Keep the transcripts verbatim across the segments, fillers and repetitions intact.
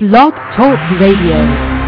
Blog Talk Radio.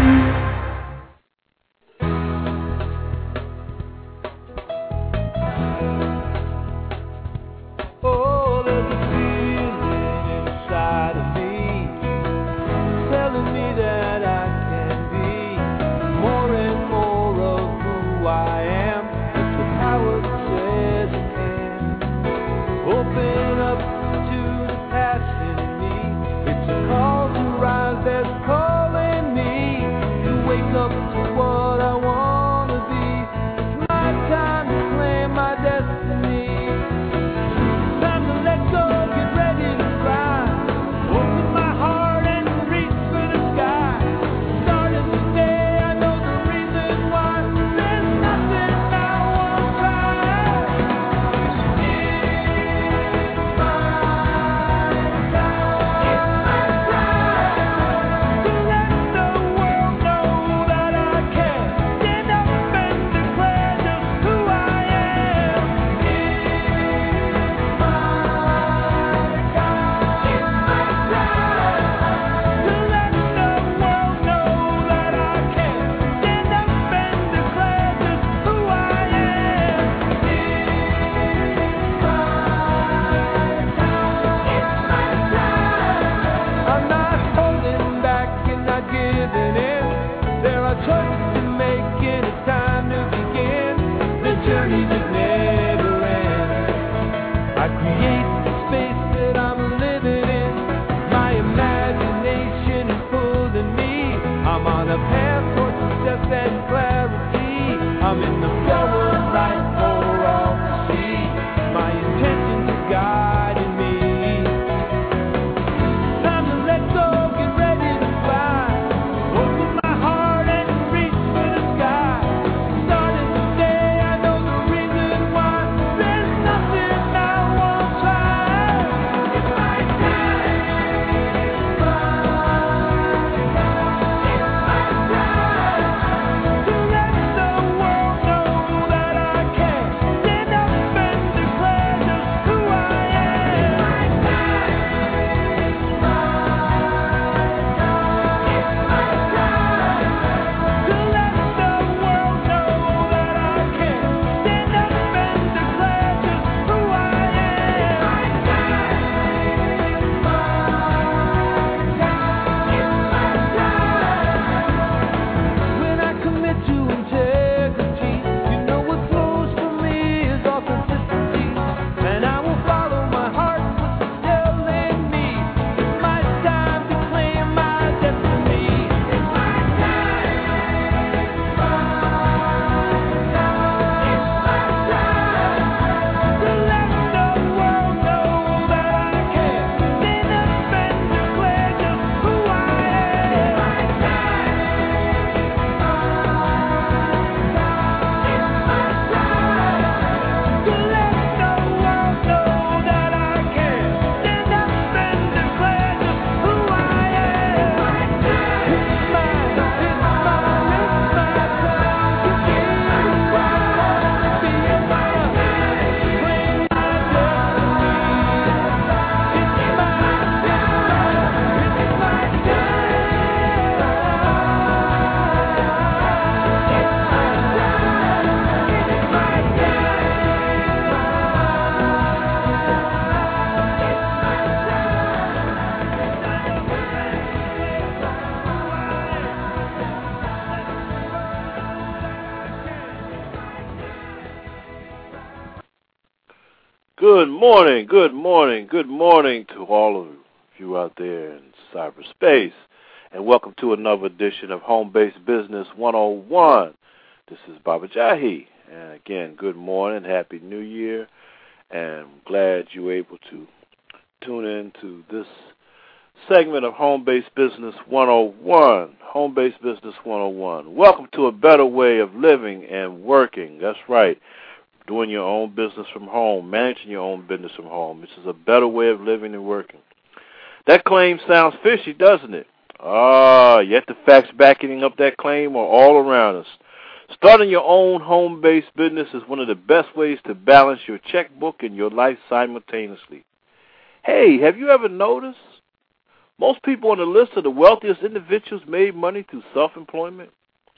Good morning, good morning, good morning to all of you out there in cyberspace, and welcome to another edition of Home-Based Business one oh one. This is Baba Jahi, and again, good morning, Happy New Year, and I'm glad you were able to tune in to this segment of Home-Based Business one oh one. Home-Based Business one oh one. Welcome to a better way of living and working. That's right. Doing your own business from home, managing your own business from home. This is a better way of living and working. That claim sounds fishy, doesn't it? Ah, yet the facts backing up that claim are all around us. Starting your own home-based business is one of the best ways to balance your checkbook and your life simultaneously. Hey, have you ever noticed Most people on the list of the wealthiest individuals made money through self-employment.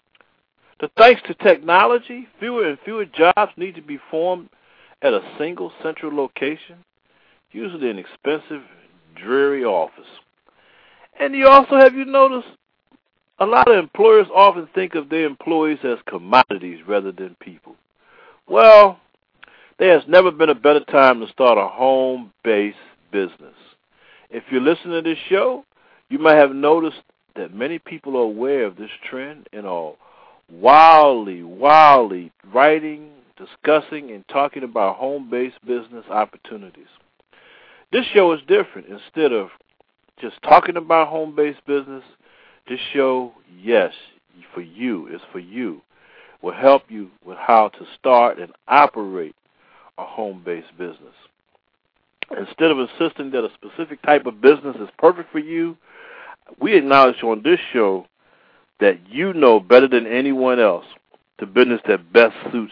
The thanks to technology, fewer and fewer jobs need to be formed at a single central location, usually an expensive, dreary office. And you also, have you noticed, a lot of employers often think of their employees as commodities rather than people. Well, there has never been a better time to start a home-based business. If you're listening to this show, you might have noticed that many people are aware of this trend and are wildly, wildly writing, discussing, and talking about home-based business opportunities. This show is different. Instead of just talking about home-based business, this show, yes, for you, is for you, will help you with how to start and operate a home-based business. Instead of insisting that a specific type of business is perfect for you, we acknowledge on this show that you know better than anyone else the business that best suits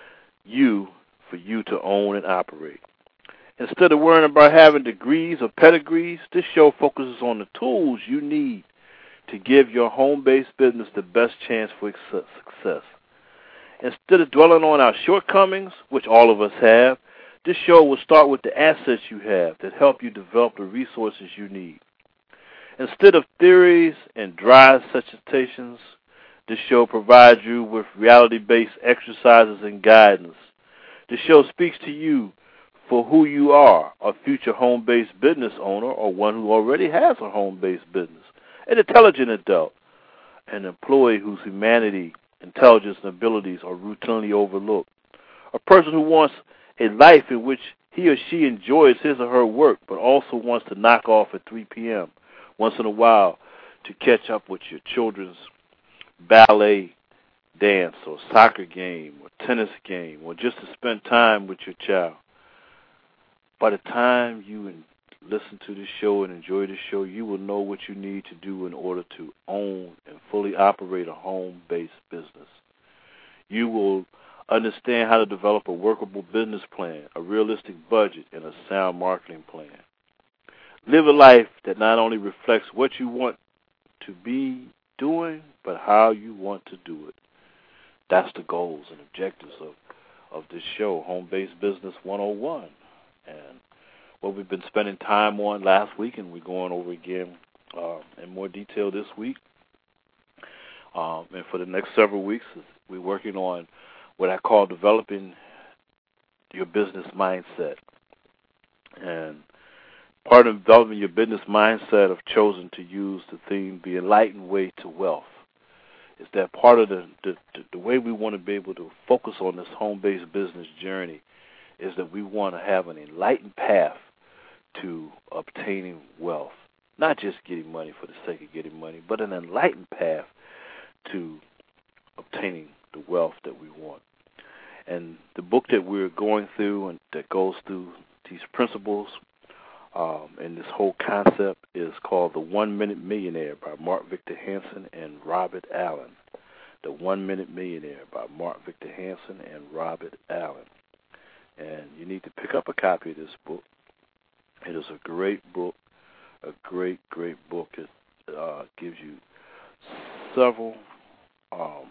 you for you to own and operate. Instead of worrying about having degrees or pedigrees, this show focuses on the tools you need to give your home-based business the best chance for success. Instead of dwelling on our shortcomings, which all of us have, this show will start with the assets you have that help you develop the resources you need. Instead of theories and dry dissertations, this show provides you with reality-based exercises and guidance. The show speaks to you for who you are, a future home-based business owner or one who already has a home-based business, an intelligent adult, an employee whose humanity, intelligence, and abilities are routinely overlooked, a person who wants a life in which he or she enjoys his or her work but also wants to knock off at three p.m. once in a while to catch up with your children's ballet dance or soccer game or tennis game or just to spend time with your child. By the time you listen to this show and enjoy this show, you will know what you need to do in order to own and fully operate a home-based business. You will understand how to develop a workable business plan, a realistic budget, and a sound marketing plan. Live a life that not only reflects what you want to be doing, but how you want to do it. That's the goals and objectives of, of this show, Home-Based Business one oh one. And what we've been spending time on last week, and we're going over again uh, in more detail this week. Um, and for the next several weeks, we're working on what I call developing your business mindset. And part of developing your business mindset, I've chosen to use the theme, The Enlightened Way to Wealth. Is that part of the, the, the way we want to be able to focus on this home-based business journey is that we want to have an enlightened path to obtaining wealth. Not just getting money for the sake of getting money, but an enlightened path to obtaining the wealth that we want. And the book that we're going through and that goes through these principles um, and this whole concept is called The One-Minute Millionaire by Mark Victor Hansen and Robert Allen. The One-Minute Millionaire by Mark Victor Hansen and Robert Allen. And you need to pick up a copy of this book. It is a great book, a great, great book. It uh, gives you several, um,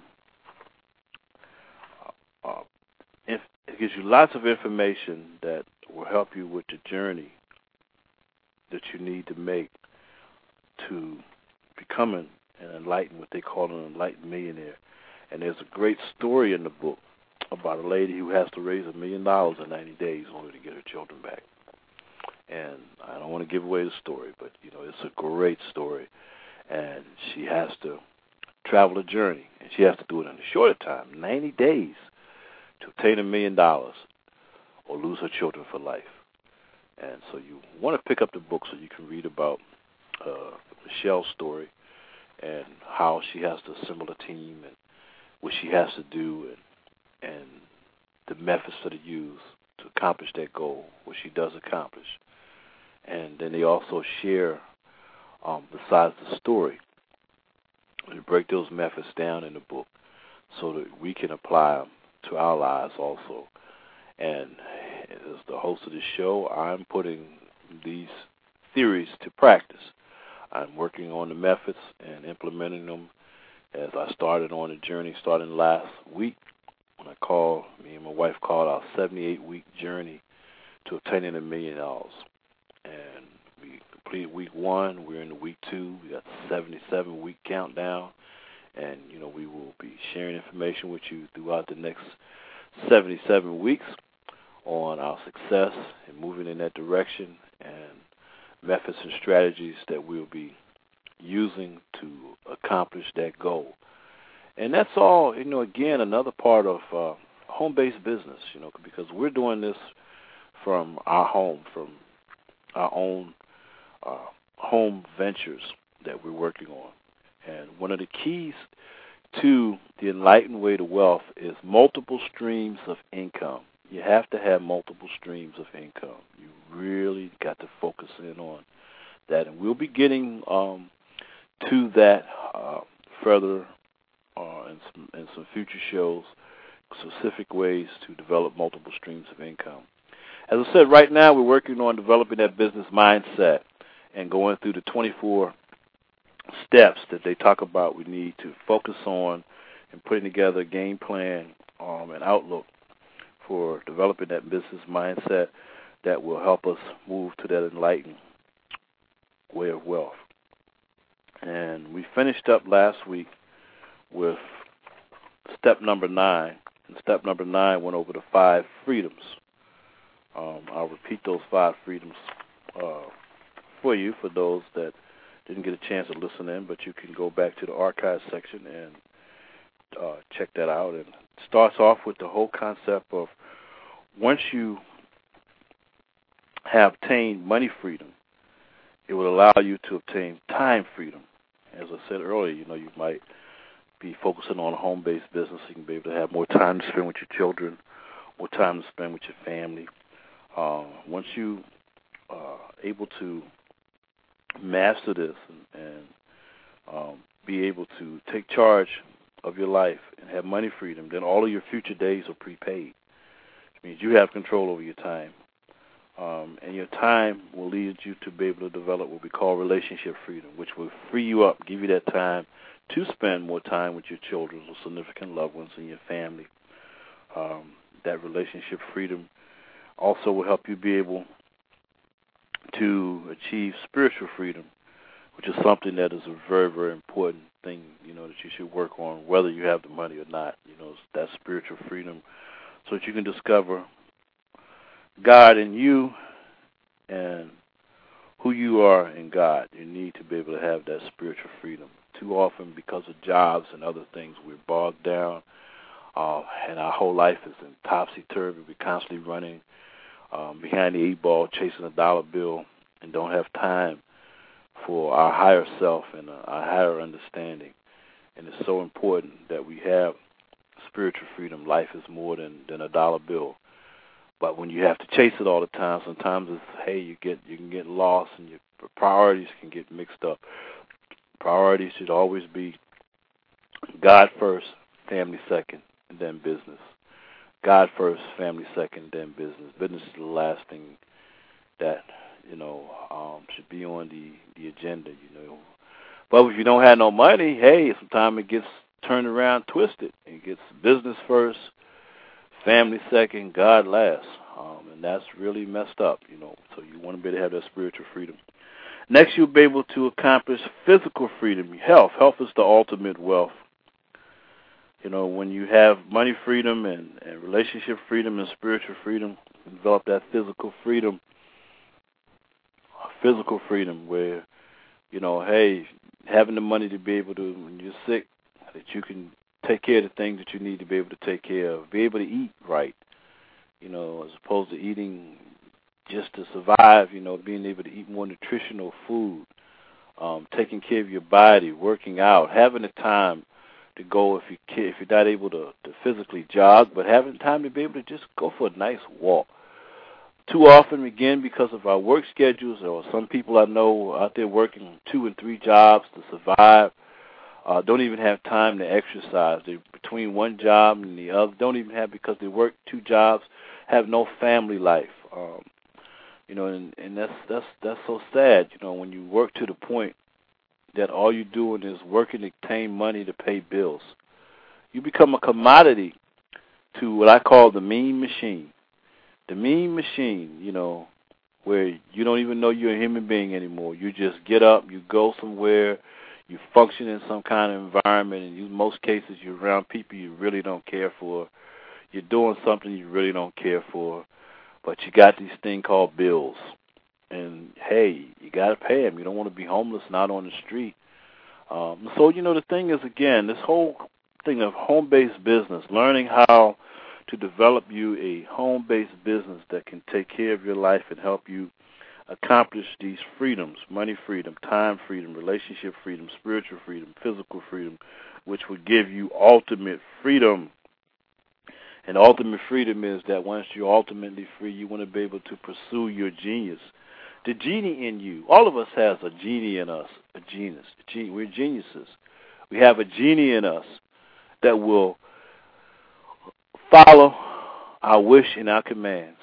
uh, it gives you lots of information that will help you with the journey that you need to make to becoming an enlightened, what they call an enlightened millionaire. And there's a great story in the book about a lady who has to raise a million dollars in ninety days in order to get her children back. And I don't want to give away the story, but, you know, it's a great story. And she has to travel a journey, and she has to do it in a shorter time, ninety days, to obtain a million dollars or lose her children for life. And so you want to pick up the book so you can read about uh, Michelle's story and how she has to assemble a team and what she has to do and and the methods that are used to accomplish that goal, what she does accomplish. And then they also share, um, besides the story, they break those methods down in the book so that we can apply them to our lives also. And as the host of the show, I'm putting these theories to practice. I'm working on the methods and implementing them as I started on the journey starting last week when I called, me and my wife called our seventy-eight week journey to obtaining a million dollars. And we completed week one. We're in the week two. We got the seventy-seven week countdown. And, you know, we will be sharing information with you throughout the next seventy-seven weeks on our success and moving in that direction and methods and strategies that we'll be using to accomplish that goal. And that's all, you know, again, another part of uh, home-based business, you know, because we're doing this from our home, from our own uh, home ventures that we're working on. And one of the keys to the enlightened way to wealth is multiple streams of income. You have to have multiple streams of income. You really got to focus in on that. And we'll be getting um, to that uh, further uh, in, some, in some future shows, specific ways to develop multiple streams of income. As I said, right now we're working on developing that business mindset and going through the twenty-four steps that they talk about we need to focus on and putting together a game plan um, and outlook for developing that business mindset that will help us move to that enlightened way of wealth. And we finished up last week with step number nine. And step number nine went over the five freedoms. Um, I'll repeat those five freedoms uh, for you, for those that didn't get a chance to listen in, but you can go back to the archive section and uh, check that out. And it starts off with the whole concept of once you have obtained money freedom, it will allow you to obtain time freedom. As I said earlier, you know, you might be focusing on a home-based business. You can be able to have more time to spend with your children, more time to spend with your family. Uh, once you are able to master this and, and um, be able to take charge of your life and have money freedom, then all of your future days are prepaid. It means you have control over your time. Um, and your time will lead you to be able to develop what we call relationship freedom, which will free you up, give you that time to spend more time with your children or significant loved ones in your family. Um, that relationship freedom also will help you be able to achieve spiritual freedom, which is something that is a very, very important thing, you know, that you should work on, whether you have the money or not. You know, that spiritual freedom, so that you can discover God in you and who you are in God. You need to be able to have that spiritual freedom. Too often, because of jobs and other things, we're bogged down, uh, and our whole life is in topsy-turvy. We're constantly running um, behind the eight ball, chasing a dollar bill, and don't have time for our higher self and uh, our higher understanding. And it's so important that we have spiritual freedom. Life is more than, than a dollar bill. But when you have to chase it all the time, sometimes it's, hey, you get you can get lost and your priorities can get mixed up. Priorities should always be God first, family second, and then business. God first, family second, then business. Business is the last thing that, you know, um, should be on the, the agenda, you know. But if you don't have no money, hey, sometimes it gets turned around, twisted. It gets business first, family second, God last. Um, and that's really messed up, you know. So you want to be able to have that spiritual freedom. Next, you'll be able to accomplish physical freedom, health. Health is the ultimate wealth. You know, when you have money freedom and, and relationship freedom and spiritual freedom, you develop that physical freedom, physical freedom where, you know, hey, having the money to be able to, when you're sick, that you can take care of the things that you need to be able to take care of, be able to eat right, you know, as opposed to eating just to survive, you know, being able to eat more nutritional food, um, taking care of your body, working out, having the time to go if you can, if you're not able to, to physically jog, but having time to be able to just go for a nice walk. Too often, again, because of our work schedules, or some people I know out there working two and three jobs to survive, uh, don't even have time to exercise. They're between one job and the other, don't even have, because they work two jobs, have no family life. Um, you know, and, and that's that's that's so sad. You know, when you work to the point that all you're doing is working to obtain money to pay bills. You become a commodity to what I call the mean machine. The mean machine, you know, where you don't even know you're a human being anymore. You just get up, you go somewhere, you function in some kind of environment, and in most cases you're around people you really don't care for. You're doing something you really don't care for, but you got these thing called bills. And, hey, you got to pay them. You don't want to be homeless and out on the street. Um, so, you know, the thing is, again, this whole thing of home-based business, learning how to develop you a home-based business that can take care of your life and help you accomplish these freedoms, money freedom, time freedom, relationship freedom, spiritual freedom, physical freedom, which would give you ultimate freedom. And ultimate freedom is that once you're ultimately free, you want to be able to pursue your genius. The genie in you, all of us has a genie in us, a genius. We're geniuses. We have a genie in us that will follow our wish and our commands.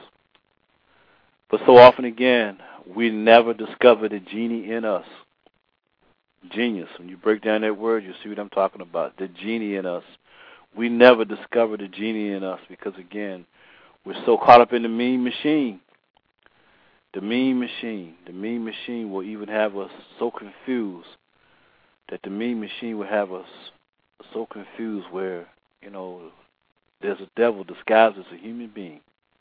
But so often again, we never discover the genie in us. Genius. When you break down that word, you see what I'm talking about. The genie in us. We never discover the genie in us because, again, we're so caught up in the mean machine. The mean machine. The mean machine will even have us so confused that the mean machine will have us so confused where, you know, there's a devil disguised as a human being.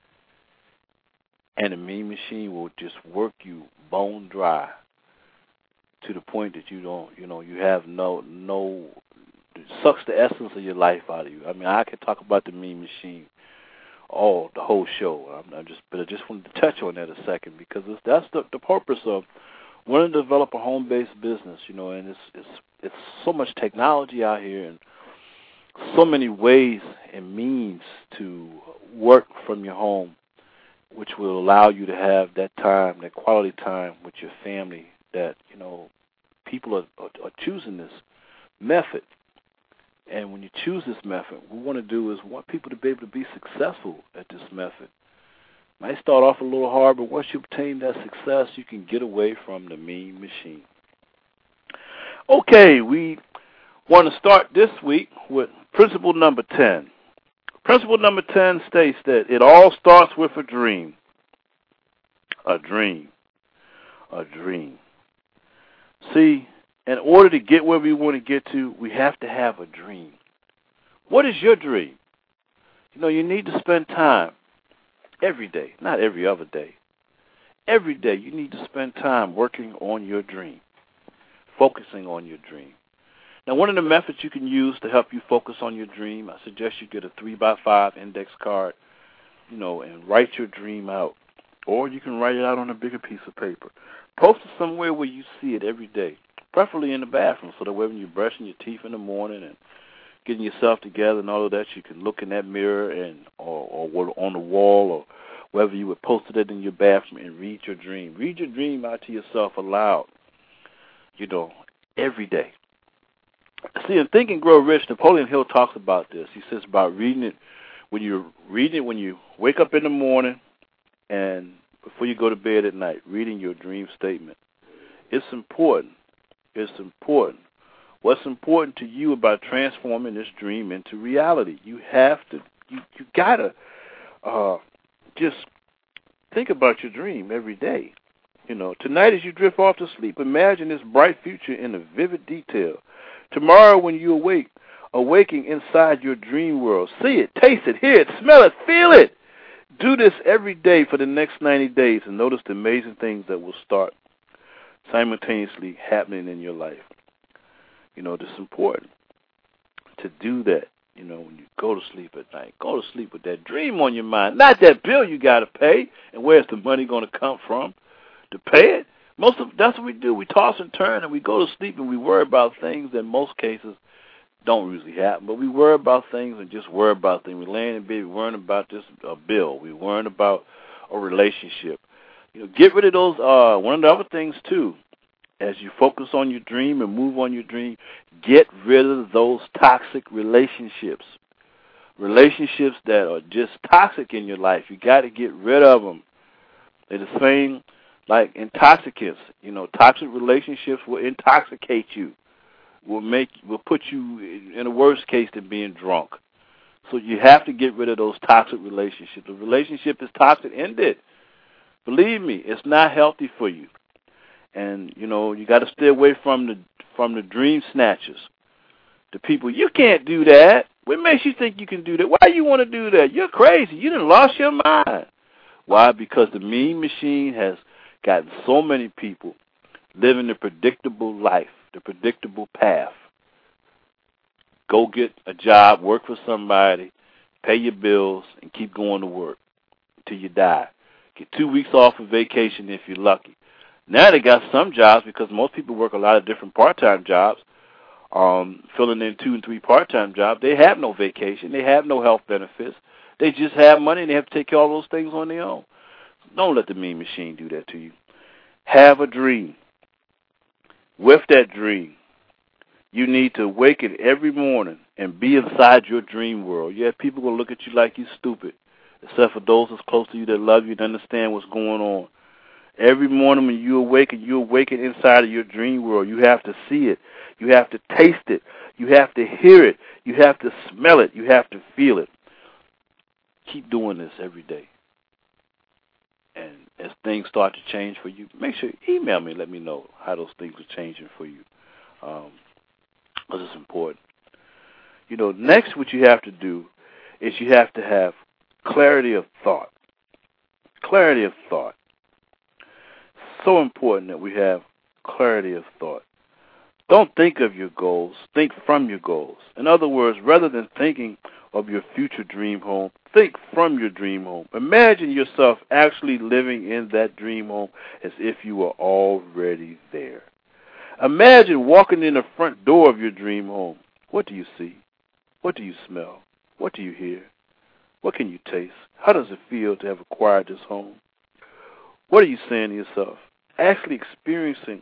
And the mean machine will just work you bone dry to the point that you don't, you know, you have no, no, it sucks the essence of your life out of you. I mean, I could talk about the mean machine all, the whole show. I'm, I'm just, but I just wanted to touch on that a second because it's, that's the, the purpose of wanting to develop a home-based business, you know, and it's, it's, it's so much technology out here and so many ways and means to work from your home, which will allow you to have that time, that quality time with your family that, you know, people are, are, are choosing this method. And when you choose this method, what we want to do is want people to be able to be successful at this method. Might start off a little hard, but once you obtain that success, you can get away from the mean machine. Okay, we want to start this week with principle number ten. Principle number ten states that it all starts with a dream. A dream. A dream. See, in order to get where we want to get to, we have to have a dream. What is your dream? You know, you need to spend time every day, not every other day. Every day you need to spend time working on your dream, focusing on your dream. Now, one of the methods you can use to help you focus on your dream, I suggest you get a three by five index card, you know, and write your dream out. Or you can write it out on a bigger piece of paper. Post it somewhere where you see it every day, preferably in the bathroom, so that when you're brushing your teeth in the morning and getting yourself together and all of that, you can look in that mirror and or, or on the wall or wherever you would post it in your bathroom and read your dream. Read your dream out to yourself aloud, you know, every day. See, in Think and Grow Rich, Napoleon Hill talks about this. He says about reading it when you're reading it when you wake up in the morning and before you go to bed at night, reading your dream statement. It's important. It's important. What's important to you about transforming this dream into reality? You have to, you, you gotta uh, just think about your dream every day. You know, tonight as you drift off to sleep, imagine this bright future in a vivid detail. Tomorrow when you awake, awaking inside your dream world, see it, taste it, hear it, smell it, feel it. Do this every day for the next ninety days and notice the amazing things that will start simultaneously happening in your life. You know, it's important to do that, you know, when you go to sleep at night. Go to sleep with that dream on your mind, not that bill you got to pay and where's the money going to come from to pay it. Most of that's what we do. We toss and turn and we go to sleep and we worry about things that in most cases don't usually happen. But we worry about things and just worry about things. We're laying in bed, we're worrying about this a bill. We're worrying about a relationship. You know, get rid of those. Uh, one of the other things, too, as you focus on your dream and move on your dream, get rid of those toxic relationships. Relationships that are just toxic in your life. You got to get rid of them. They're the same Like intoxicants, you know, toxic relationships will intoxicate you, will make, will put you in a worse case than being drunk. So you have to get rid of those toxic relationships. If the relationship is toxic, end it. Believe me, it's not healthy for you. And you know, you got to stay away from the from the dream snatchers, the people. You can't do that. What makes you think you can do that? Why you want to do that? You're crazy. You done lost your mind. Why? Because the mean machine has gotten so many people living the predictable life, the predictable path. Go get a job, work for somebody, pay your bills, and keep going to work until you die. Get two weeks off of vacation if you're lucky. Now they got some jobs, because most people work a lot of different part-time jobs, um, filling in two and three part-time jobs. They have no vacation. They have no health benefits. They just have money, and they have to take care of all those things on their own. Don't let the mean machine do that to you. Have a dream. With that dream, you need to awaken every morning and be inside your dream world. Yeah, people will look at you like you're stupid, except for those that's close to you that love you and understand what's going on. Every morning when you awaken, you awaken inside of your dream world. You have to see it. You have to taste it. You have to hear it. You have to smell it. You have to feel it. Keep doing this every day. And as things start to change for you, make sure you email me and let me know how those things are changing for you. Um, because it's important. You know, next what you have to do is you have to have clarity of thought. Clarity of thought. So important that we have clarity of thought. Don't think of your goals. Think from your goals. In other words, rather than thinking of your future dream home, think from your dream home. Imagine yourself actually living in that dream home as if you were already there. Imagine walking in the front door of your dream home. What do you see? What do you smell? What do you hear? What can you taste? How does it feel to have acquired this home? What are you saying to yourself? Actually experiencing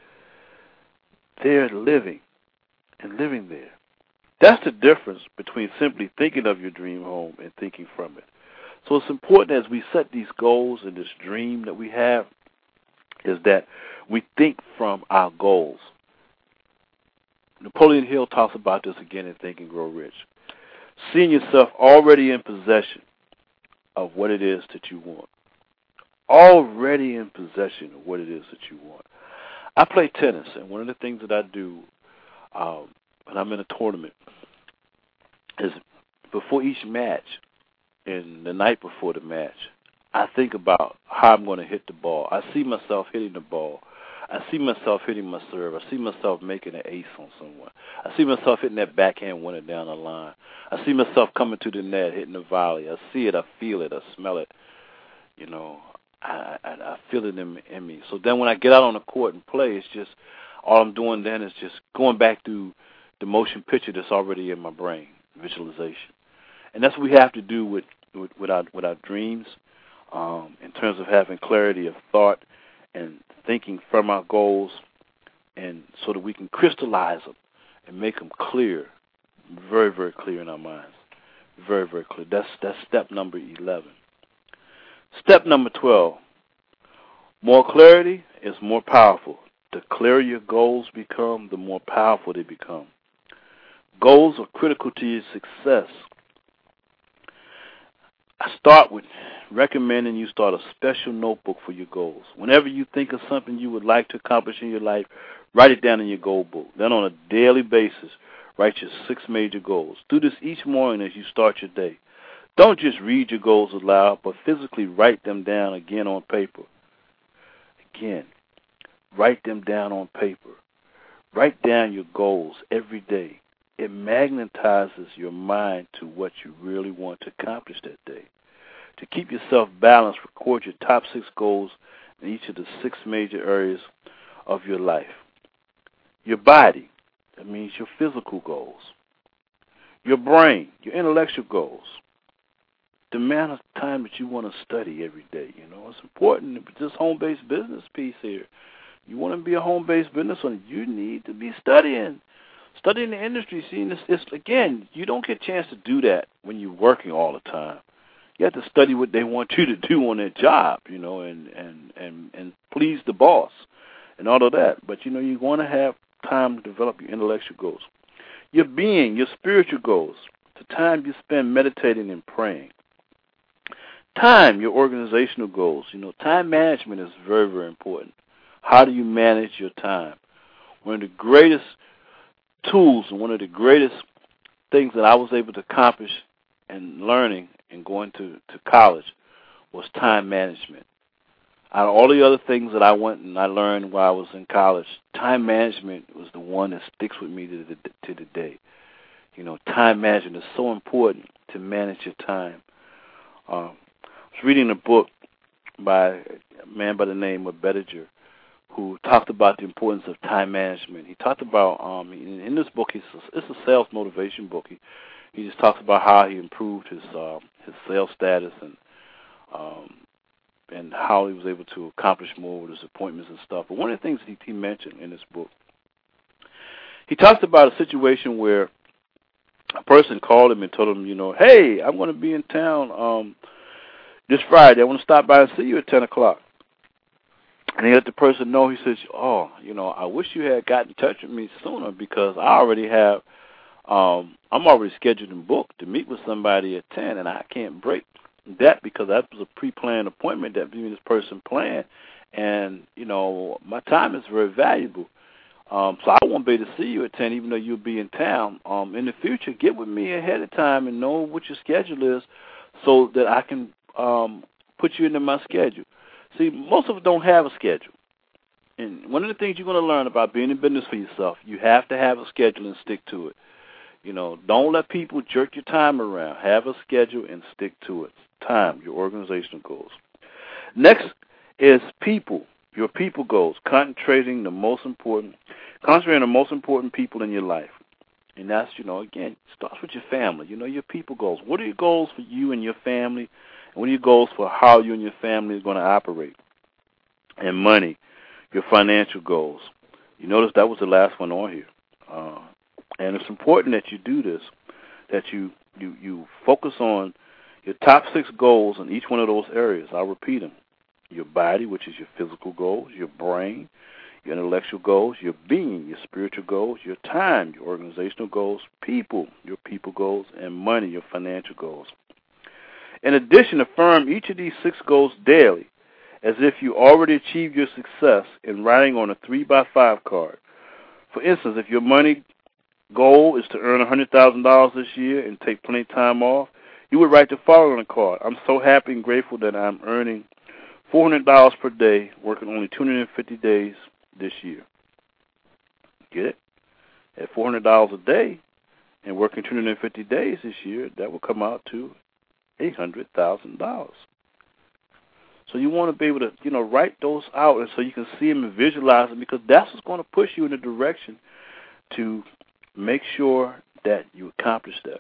their living and living there. That's the difference between simply thinking of your dream home and thinking from it. So it's important as we set these goals and this dream that we have is that we think from our goals. Napoleon Hill talks about this again in Think and Grow Rich. Seeing yourself already in possession of what it is that you want. Already in possession of what it is that you want. I play tennis, and one of the things that I do um, when I'm in a tournament is before each match and the night before the match, I think about how I'm going to hit the ball. I see myself hitting the ball. I see myself hitting my serve. I see myself making an ace on someone. I see myself hitting that backhand winner down the line. I see myself coming to the net, hitting the volley. I see it. I feel it. I smell it. You know, I, I, I feel it in, in me. So then when I get out on the court and play, it's just all I'm doing then is just going back through the motion picture that's already in my brain, visualization. And that's what we have to do with, with, with, our, with our dreams um, in terms of having clarity of thought and thinking from our goals, and so that we can crystallize them and make them clear, very, very clear in our minds. Very, very clear. That's, that's step number eleven. Step number twelve, more clarity is more powerful. The clearer your goals become, the more powerful they become. Goals are critical to your success. I start with recommending you start a special notebook for your goals. Whenever you think of something you would like to accomplish in your life, write it down in your goal book. Then on a daily basis, write your six major goals. Do this each morning as you start your day. Don't just read your goals aloud, but physically write them down again on paper. Again, write them down on paper. Write down your goals every day. It magnetizes your mind to what you really want to accomplish that day. To keep yourself balanced, record your top six goals in each of the six major areas of your life. Your body, that means your physical goals. Your brain, your intellectual goals. The amount of time that you want to study every day, you know, it's important. This home-based business piece here. You want to be a home-based business owner, you need to be studying. Studying the industry, seeing this, it's, again, you don't get a chance to do that when you're working all the time. you have to study what they want you to do on their job, you know, and, and, and, and please the boss and all of that. But, you know, you want to have time to develop your intellectual goals. Your being, your spiritual goals, the time you spend meditating and praying. Time, your organizational goals. You know, time management is very, very important. How do you manage your time? One of the greatest tools and one of the greatest things that I was able to accomplish in learning and going to, to college was time management. Out of all the other things that I went and I learned while I was in college, time management was the one that sticks with me to the, to the day. You know, time management is so important to manage your time. Um, I was reading a book by a man by the name of Bettinger, who talked about the importance of time management. He talked about, um, in, in this book, he's, it's a sales motivation book. He, he just talks about how he improved his uh, his sales status and um, and how he was able to accomplish more with his appointments and stuff. But one of the things he, he mentioned in this book, he talked about a situation where a person called him and told him, you know, hey, I'm going to be in town um, this Friday. I want to stop by and see you at ten o'clock. And he let the person know, he says, oh, you know, I wish you had gotten in touch with me sooner because I already have, um, I'm already scheduled and booked to meet with somebody at ten, and I can't break that because that was a pre-planned appointment that me and this person planned. And, you know, my time is very valuable. Um, so I won't be able to see you at ten even though you'll be in town. Um, in the future, get with me ahead of time and know what your schedule is so that I can um, put you into my schedule. See, most of us don't have a schedule. And one of the things you're going to learn about being in business for yourself, you have to have a schedule and stick to it. You know, don't let people jerk your time around. Have a schedule and stick to it. Time, your organizational goals. Next is people, your people goals, concentrating the most important, concentrating on the most important people in your life. And that's, you know, again, it starts with your family. You know, your people goals. What are your goals for you and your family? And what are your goals for how you and your family are going to operate? And money, your financial goals. You notice that was the last one on here. Uh, and it's important that you do this, that you, you, you focus on your top six goals in each one of those areas. I'll repeat them. Your body, which is your physical goals, your brain, your intellectual goals, your being, your spiritual goals, your time, your organizational goals, people, your people goals, and money, your financial goals. In addition, affirm each of these six goals daily as if you already achieved your success in writing on a three by five card. For instance, if your money goal is to earn one hundred thousand dollars this year and take plenty of time off, you would write the following on the card. I'm so happy and grateful that I'm earning four hundred dollars per day, working only two hundred fifty days this year. Get it? At four hundred dollars a day and working two hundred fifty days this year, that will come out to eight hundred thousand dollars. So you want to be able to, you know, write those out and so you can see them and visualize them because that's what's going to push you in the direction to make sure that you accomplish that.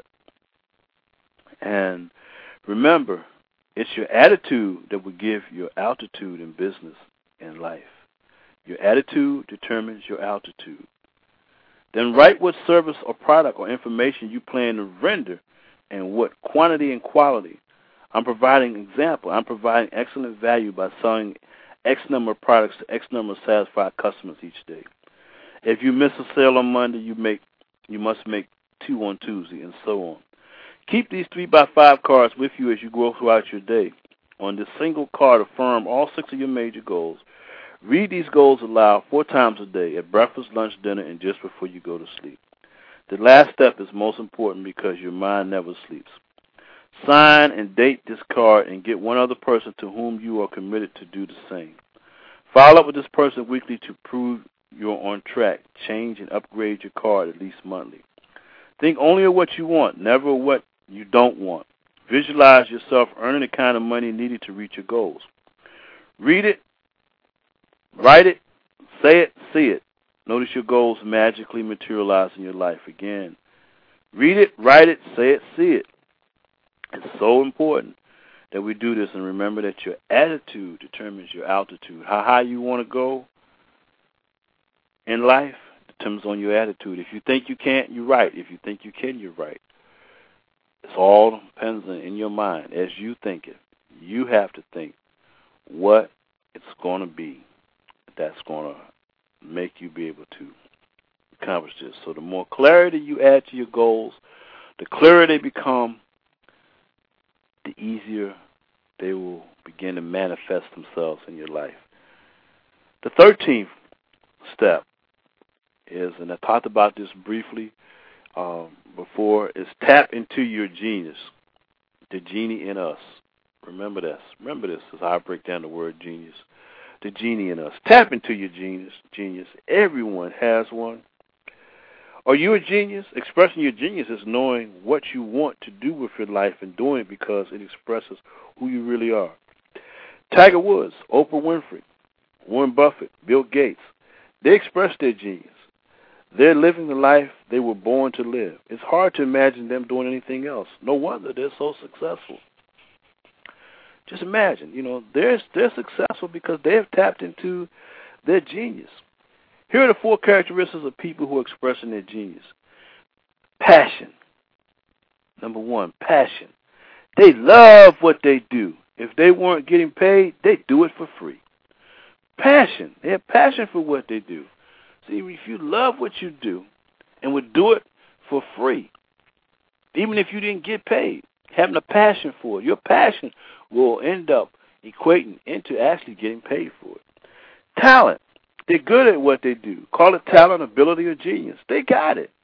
And remember, it's your attitude that will give your altitude in business and life. Your attitude determines your altitude. Then write what service or product or information you plan to render and what quantity and quality. I'm providing an example. I'm providing excellent value by selling X number of products to X number of satisfied customers each day. If you miss a sale on Monday, you make you must make two on Tuesday, and so on. Keep these three by five cards with you as you go throughout your day. On this single card, affirm all six of your major goals. Read these goals aloud four times a day, at breakfast, lunch, dinner, and just before you go to sleep. The last step is most important because your mind never sleeps. Sign and date this card and get one other person to whom you are committed to do the same. Follow up with this person weekly to prove you're on track. Change and upgrade your card at least monthly. Think only of what you want, never what you don't want. Visualize yourself earning the kind of money needed to reach your goals. Read it, write it, say it, see it. Notice your goals magically materialize in your life again. Read it, write it, say it, see it. It's so important that we do this and remember that your attitude determines your altitude. How high you want to go in life determines on your attitude. If you think you can't, you're right. If you think you can, you're right. It's all depends in your mind. As you think it, you have to think what it's going to be that's going to make you be able to accomplish this. So the more clarity you add to your goals, the clearer they become, the easier they will begin to manifest themselves in your life. The thirteenth step is, and I talked about this briefly um, before, is tap into your genius, the genie in us. Remember this. Remember this is how I break down the word genius. The genie in us. Tap into your genius. Genius. Everyone has one. Are you a genius? Expressing your genius is knowing what you want to do with your life and doing it because it expresses who you really are. Tiger Woods, Oprah Winfrey, Warren Buffett, Bill Gates, they express their genius. They're living the life they were born to live. It's hard to imagine them doing anything else. No wonder they're so successful. Just imagine, you know, they're, they're successful because they have tapped into their genius. Here are the four characteristics of people who are expressing their genius. Passion. Number one, passion. They love what they do. If they weren't getting paid, they do it for free. Passion. They have passion for what they do. See, if you love what you do and would do it for free, even if you didn't get paid, having a passion for it, your passion will end up equating into actually getting paid for it. Talent. They're good at what they do. Call it talent, ability, or genius. They got it.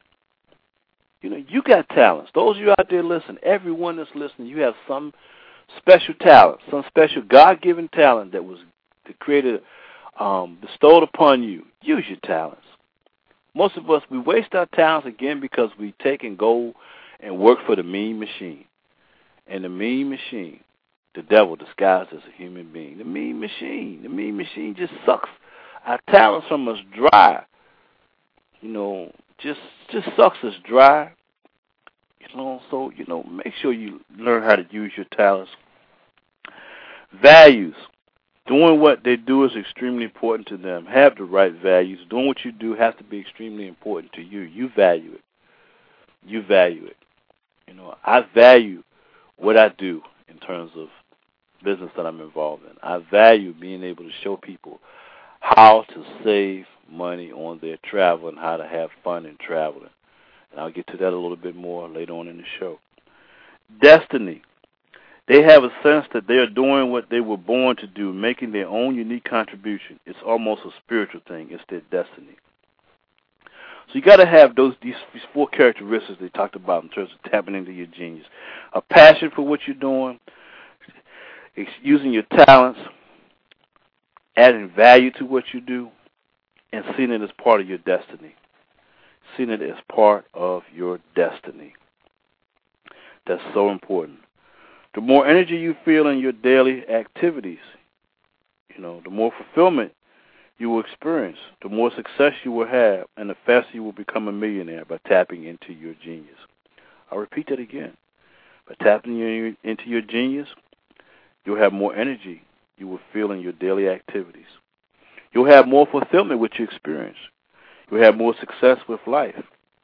You know, you got talents. Those of you out there listening, everyone that's listening, you have some special talent, some special God-given talent that was created, um, bestowed upon you. Use your talents. Most of us, we waste our talents again because we take and go and work for the mean machine. And the mean machine, the devil disguised as a human being. The mean machine, the mean machine just sucks our talents from us dry. You know, just just sucks us dry. You know, so, you know, make sure you learn how to use your talents. Values. Doing what they do is extremely important to them. Have the right values. Doing what you do has to be extremely important to you. You value it. You value it. You know, I value what I do in terms of business that I'm involved in. I value being able to show people how to save money on their travel and how to have fun in traveling. And I'll get to that a little bit more later on in the show. Destiny. They have a sense that they are doing what they were born to do, making their own unique contribution. It's almost a spiritual thing. It's their destiny. So you got to have those these, these four characteristics they talked about in terms of tapping into your genius. A passion for what you're doing, using your talents, adding value to what you do, and seeing it as part of your destiny. Seeing it as part of your destiny. That's so important. The more energy you feel in your daily activities, you know, the more fulfillment you will experience, the more success you will have, and the faster you will become a millionaire by tapping into your genius. I'll repeat that again. By tapping into your genius, you'll have more energy you will feel in your daily activities. You'll have more fulfillment with your experience. You'll have more success with life.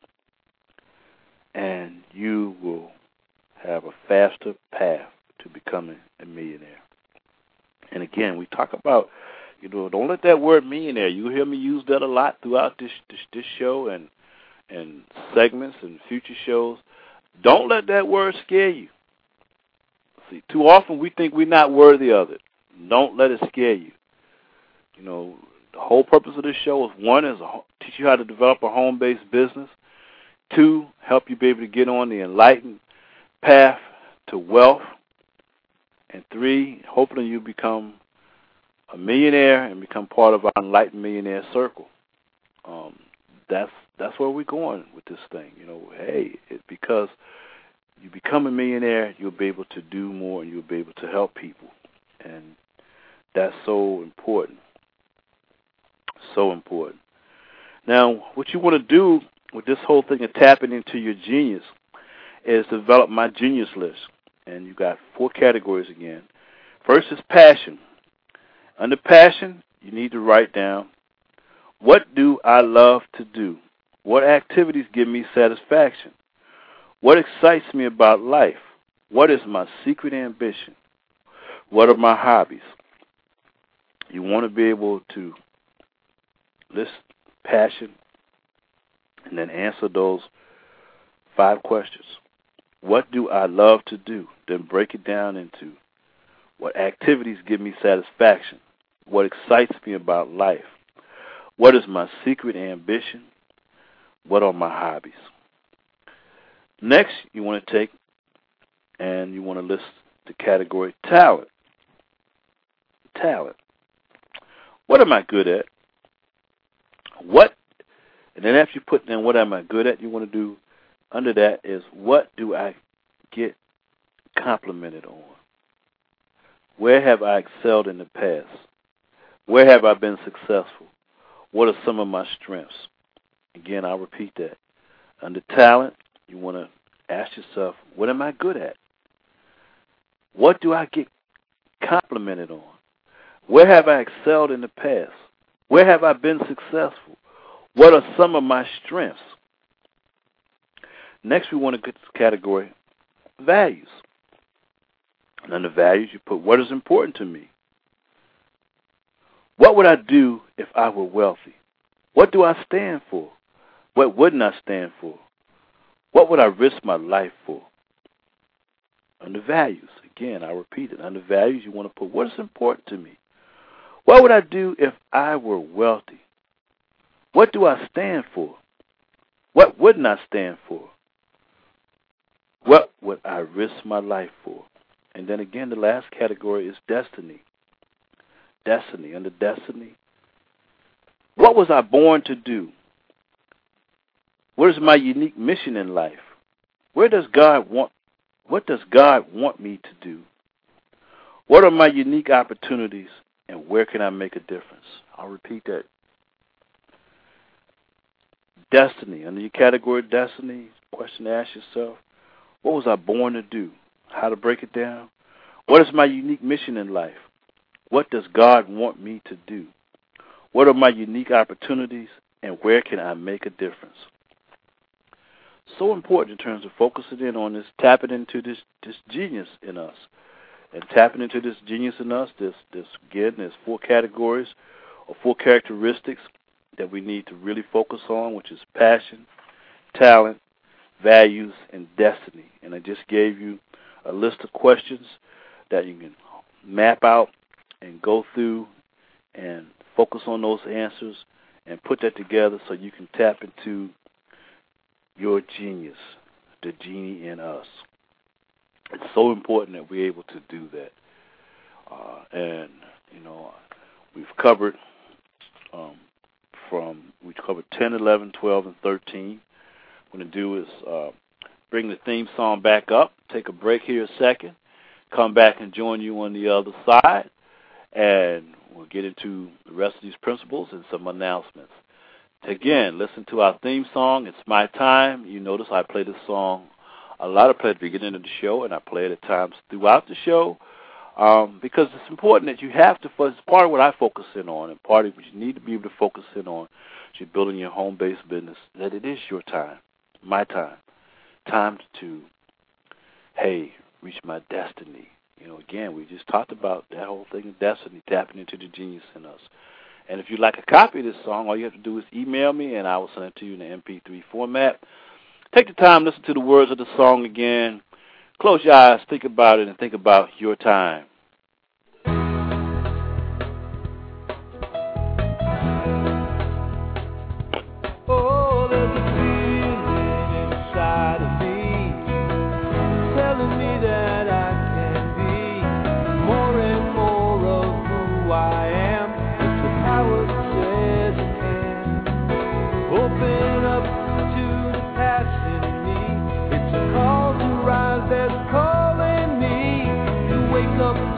And you will have a faster path to becoming a millionaire. And again, we talk about, you know, don't let that word millionaire, you hear me use that a lot throughout this this, this show and and segments and future shows. Don't let that word scare you. See, too often we think we're not worthy of it. Don't let it scare you. You know, the whole purpose of this show is, one, is to teach you how to develop a home-based business. Two, help you be able to get on the enlightened path to wealth. And three, hopefully you become a millionaire and become part of our enlightened millionaire circle. Um, that's that's where we're going with this thing. You know, hey, it, because you become a millionaire, you'll be able to do more and you'll be able to help people. And that's so important. So important. Now, what you want to do with this whole thing of tapping into your genius is develop my genius list. And you got four categories again. First is passion. Under passion, you need to write down, what do I love to do? What activities give me satisfaction? What excites me about life? What is my secret ambition? What are my hobbies? You want to be able to list passion and then answer those five questions. What do I love to do? Then break it down into what activities give me satisfaction? What excites me about life? What is my secret ambition? What are my hobbies? Next, you want to take and you want to list the category talent. Talent. What am I good at? What, and then after you put in what am I good at, you want to do under that is what do I get complimented on? Where have I excelled in the past? Where have I been successful? What are some of my strengths? Again, I'll repeat that. Under talent, you want to ask yourself, what am I good at? What do I get complimented on? Where have I excelled in the past? Where have I been successful? What are some of my strengths? Next, we want to get to the category values. And under values, you put what is important to me. What would I do if I were wealthy? What do I stand for? What wouldn't I stand for? What would I risk my life for? Under values, again, I repeat it. Under values, you want to put what is important to me. What would I do if I were wealthy? What do I stand for? What wouldn't I stand for? What would I risk my life for? And then again, the last category is destiny. Destiny. Under destiny, what was I born to do? What is my unique mission in life? Where does God want, what does God want me to do? What are my unique opportunities and where can I make a difference? I'll repeat that. Destiny. Under your category destiny, question to ask yourself, what was I born to do? How to break it down? What is my unique mission in life? What does God want me to do? What are my unique opportunities and where can I make a difference? So important in terms of focusing in on this, tapping into this, this genius in us. And tapping into this genius in us, this, this again, there's four categories or four characteristics that we need to really focus on, which is passion, talent, values, and destiny. And I just gave you a list of questions that you can map out and go through and focus on those answers and put that together so you can tap into your genius, the genie in us. It's so important that we're able to do that. Uh, and, you know, we've covered um, from, we covered ten, eleven, twelve, and thirteen. What we're going to do is uh, bring the theme song back up, take a break here a second, come back and join you on the other side, and we'll get into the rest of these principles and some announcements. Again, listen to our theme song. It's My Time. You notice I play this song a lot. I play at the beginning of the show, and I play it at times throughout the show um, because it's important that you have to, it's part of what I focus in on, and part of what you need to be able to focus in on as you're building your home-based business, that it is your time, my time, time to, hey, reach my destiny. You know, again, we just talked about that whole thing of destiny, tapping into the genius in us. And if you'd like a copy of this song, all you have to do is email me, and I will send it to you in the M P three format. Take the time, listen to the words of the song again. Close your eyes, think about it, and think about your time. Oh, there's a feeling inside of me telling me that I can be more and more of who I am. It's the power that says I can. Open up to the passion in me. It's a call to rise that's calling me to wake up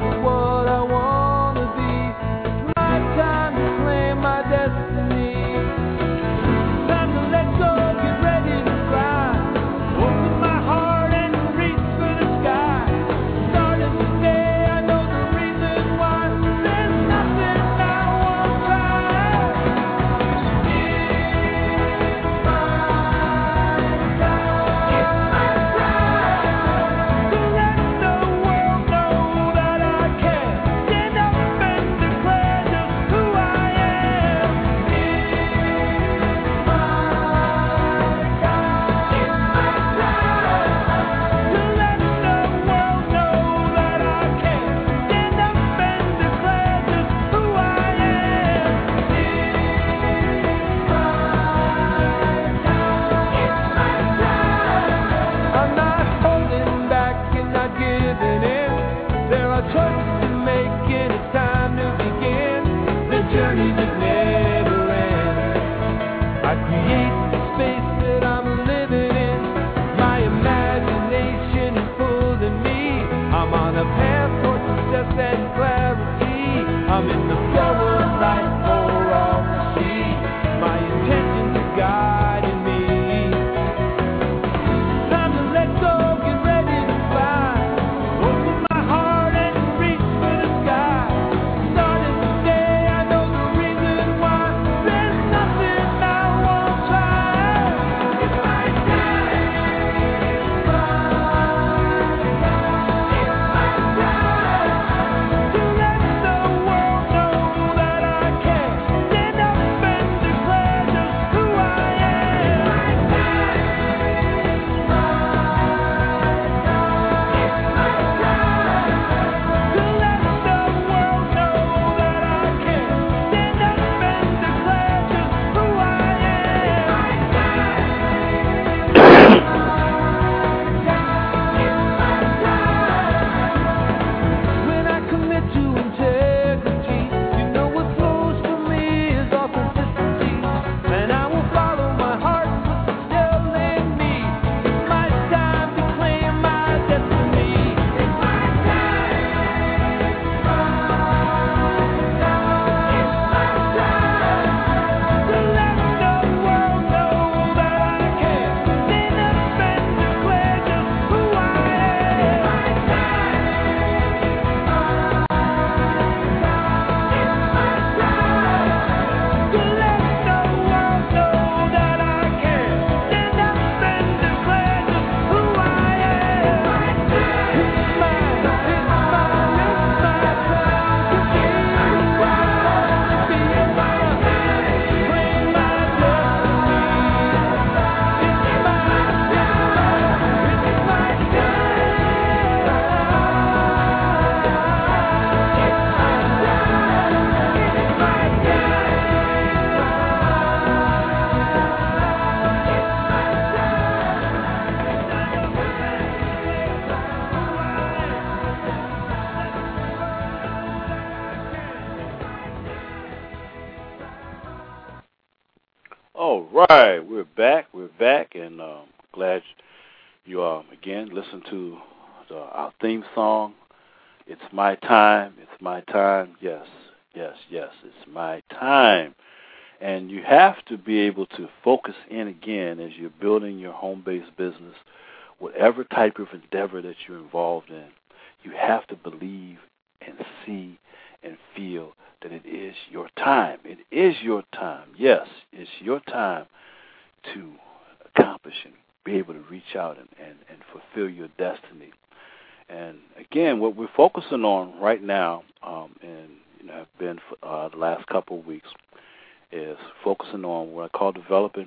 right, we're back. We're back, and um, glad you um, again listen to the, our theme song. It's my time. It's my time. Yes, yes, yes. It's my time. And you have to be able to focus in again as you're building your home-based business, whatever type of endeavor that you're involved in. You have to believe and see and feel that it is your time. It is your time. Yes, it's your time to accomplish and be able to reach out and, and, and fulfill your destiny. And again, what we're focusing on right now, um, and you know, have been for uh, the last couple of weeks, is focusing on what I call developing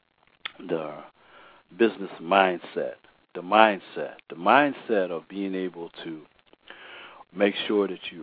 the business mindset. The mindset. The mindset of being able to make sure that you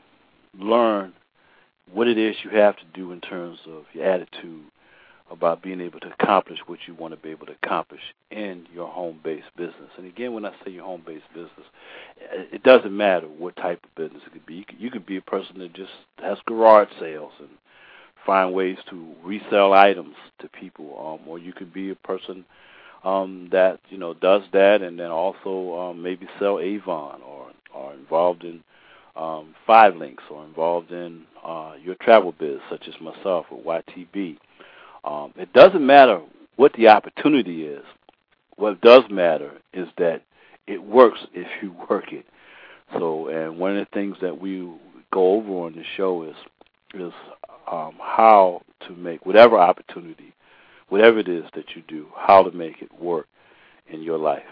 learn what it is you have to do in terms of your attitude about being able to accomplish what you want to be able to accomplish in your home-based business. And again, when I say your home-based business, it doesn't matter what type of business it could be. You could, you could be a person that just has garage sales and find ways to resell items to people, um, or you could be a person um, that you know does that and then also um, maybe sell Avon or or involved in um, Five Links or involved in uh, your travel biz, such as myself or Y T B. Um, it doesn't matter what the opportunity is. What does matter is that it works if you work it. So, and one of the things that we go over on the show is is um, how to make whatever opportunity, whatever it is that you do, how to make it work in your life.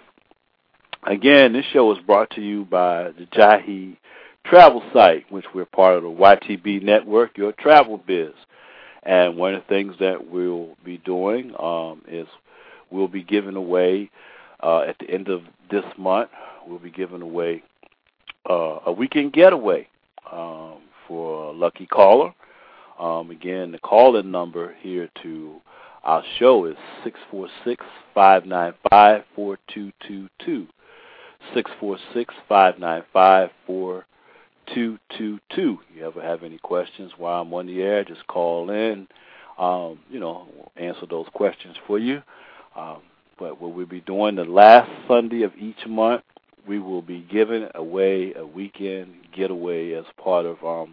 Again, this show is brought to you by the Jahi Travel Site, which we're part of the Y T B network, your travel biz. And one of the things that we'll be doing um, is we'll be giving away uh, at the end of this month, we'll be giving away uh, a weekend getaway um, for a lucky caller. Um, again, the call-in number here to our show is six four six, five nine five, four two two two. six four six, five nine five, four two two two. You ever have any questions while I'm on the air, just call in. Um, you know, we'll answer those questions for you. Um, but what we'll be doing the last Sunday of each month, we will be giving away a weekend getaway as part of um,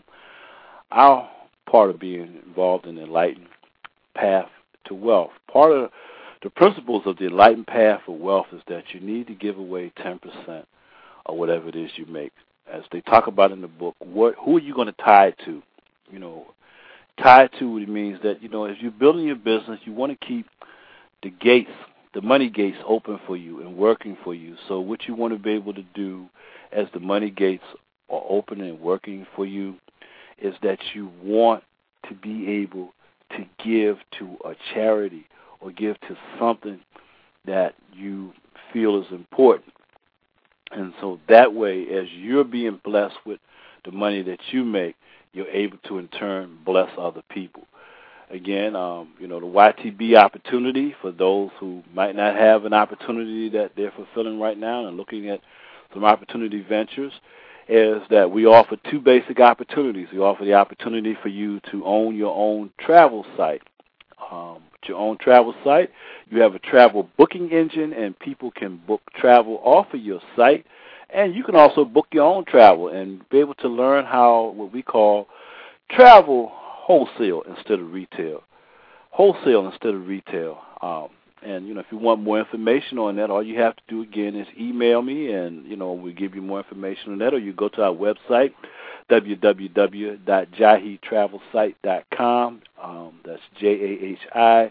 our part of being involved in the Enlightened Path to Wealth. Part of the principles of the Enlightened Path of Wealth is that you need to give away ten percent of whatever it is you make. As they talk about in the book, what who are you going to tie it to? You know, tied to it means that, you know, as you're building your business, you want to keep the gates, the money gates open for you and working for you. So what you want to be able to do as the money gates are open and working for you is that you want to be able to give to a charity or give to something that you feel is important. And so that way, as you're being blessed with the money that you make, you're able to, in turn, bless other people. Again, um, you know, the Y T B opportunity for those who might not have an opportunity that they're fulfilling right now and looking at some opportunity ventures is that we offer two basic opportunities. We offer the opportunity for you to own your own travel site. Um, with your own travel site, you have a travel booking engine, and people can book travel off of your site. And you can also book your own travel and be able to learn how what we call travel wholesale instead of retail. Wholesale instead of retail. Um, and, you know, if you want more information on that, all you have to do, again, is email me, and, you know, we'll give you more information on that, or you go to our website, w w w dot jahi travel site dot com. Um, that's J A H I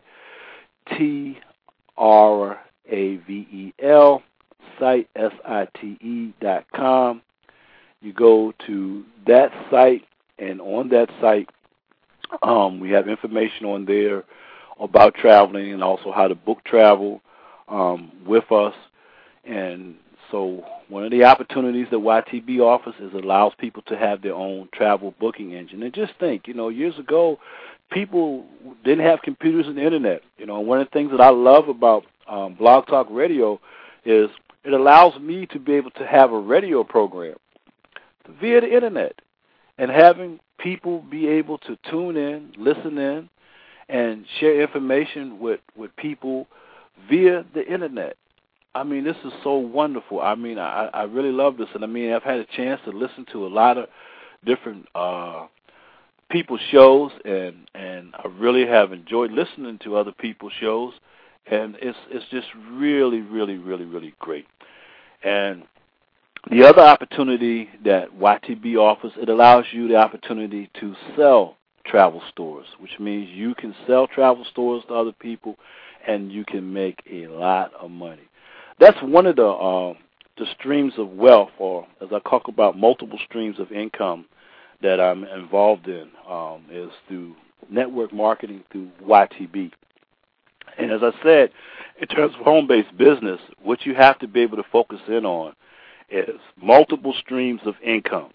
T R A V E L, site, S I T E dot com. You go to that site, and on that site, um, we have information on there about traveling and also how to book travel um, with us. And so one of the opportunities that Y T B offers is it allows people to have their own travel booking engine. And just think, you know, years ago, people didn't have computers and the internet. You know, one of the things that I love about um, Blog Talk Radio is it allows me to be able to have a radio program via the internet and having people be able to tune in, listen in, and share information with, with people via the internet. I mean, this is so wonderful. I mean, I, I really love this. And, I mean, I've had a chance to listen to a lot of different uh, people's shows, and, and I really have enjoyed listening to other people's shows. And it's it's just really, really, really, really great. And the other opportunity that Y T B offers, it allows you the opportunity to sell travel stores, which means you can sell travel stores to other people, and you can make a lot of money. That's one of the uh, the streams of wealth, or as I talk about, multiple streams of income that I'm involved in, um, is through network marketing through Y T B. And as I said, in terms of home-based business, what you have to be able to focus in on is multiple streams of income.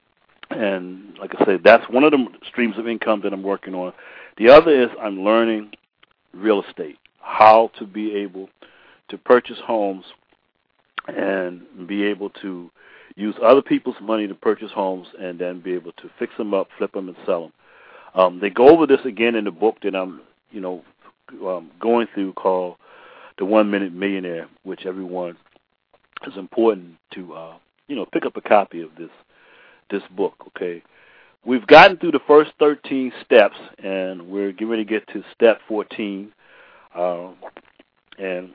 And like I said, that's one of the streams of income that I'm working on. The other is I'm learning real estate, how to be able to purchase homes and be able to use other people's money to purchase homes and then be able to fix them up, flip them, and sell them. Um, they go over this again in the book that I'm, you know, um, going through called The One Minute Millionaire, which everyone is important to, uh, you know, pick up a copy of this this book, okay? We've gotten through the first thirteen steps, and we're getting ready to get to step fourteen. Uh, and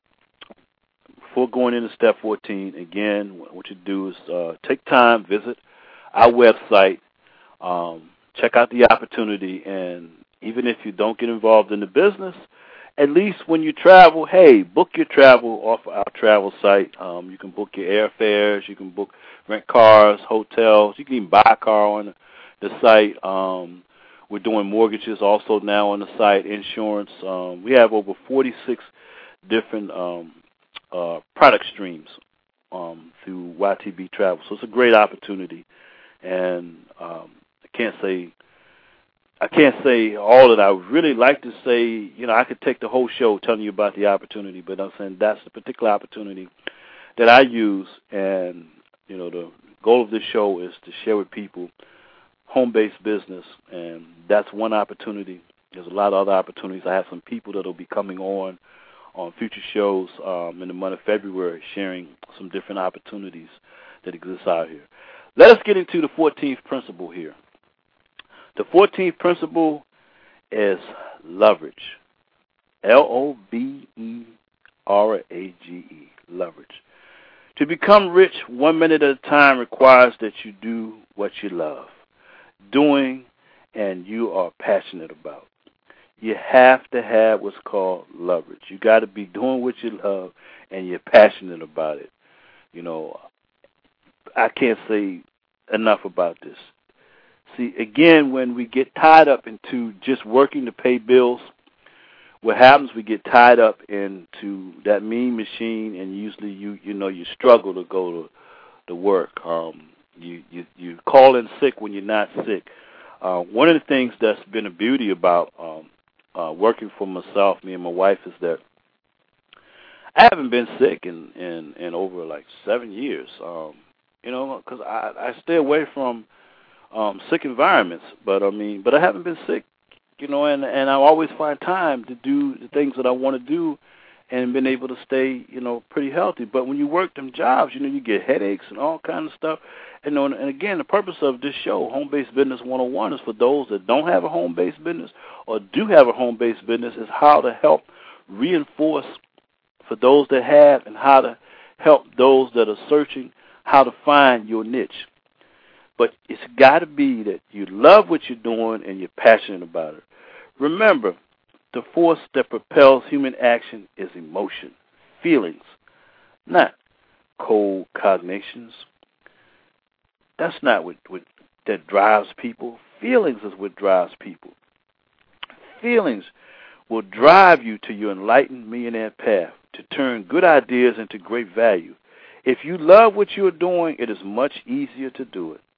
before going into step fourteen, again, what you do is uh, take time, visit our website, um, check out the opportunity, and even if you don't get involved in the business, at least when you travel, hey, book your travel off of our travel site. Um, you can book your airfares, you can book rent cars, hotels, you can even buy a car on the site. Um, we're doing mortgages also now on the site, insurance. Um, we have over forty-six different um, uh, product streams um, through Y T B Travel. So it's a great opportunity, and um, I can't say I can't say all that I would really like to say. You know, I could take the whole show telling you about the opportunity, but I'm saying that's the particular opportunity that I use. And, you know, the goal of this show is to share with people home-based business, and that's one opportunity. There's a lot of other opportunities. I have some people that will be coming on on future shows um, in the month of February sharing some different opportunities that exist out here. Let us get into the fourteenth principle here. The fourteenth principle is leverage, L O B E R A G E, leverage. To become rich one minute at a time requires that you do what you love, doing and you are passionate about. You have to have what's called leverage. You got to be doing what you love and you're passionate about it. You know, I can't say enough about this. See, again, when we get tied up into just working to pay bills, what happens, we get tied up into that mean machine, and usually you you know you struggle to go to, to work. Um, you, you you call in sick when you're not sick. Uh, one of the things that's been a beauty about um, uh, working for myself, me and my wife, is that I haven't been sick in, in, in over like seven years. Um, you know, because I, I stay away from Um, sick environments, but I mean, but I haven't been sick, you know, and and I always find time to do the things that I want to do, and been able to stay, you know, pretty healthy. But when you work them jobs, you know, you get headaches and all kinds of stuff. And, you know, and again, the purpose of this show, Home-Based Business one oh one, is for those that don't have a home-based business or do have a home-based business, is how to help reinforce for those that have, and how to help those that are searching how to find your niche. But it's got to be that you love what you're doing and you're passionate about it. Remember, the force that propels human action is emotion, feelings, not cold cognitions. That's not what, what that drives people. Feelings is what drives people. Feelings will drive you to your enlightened millionaire path, to turn good ideas into great value. If you love what you're doing, it is much easier to do it.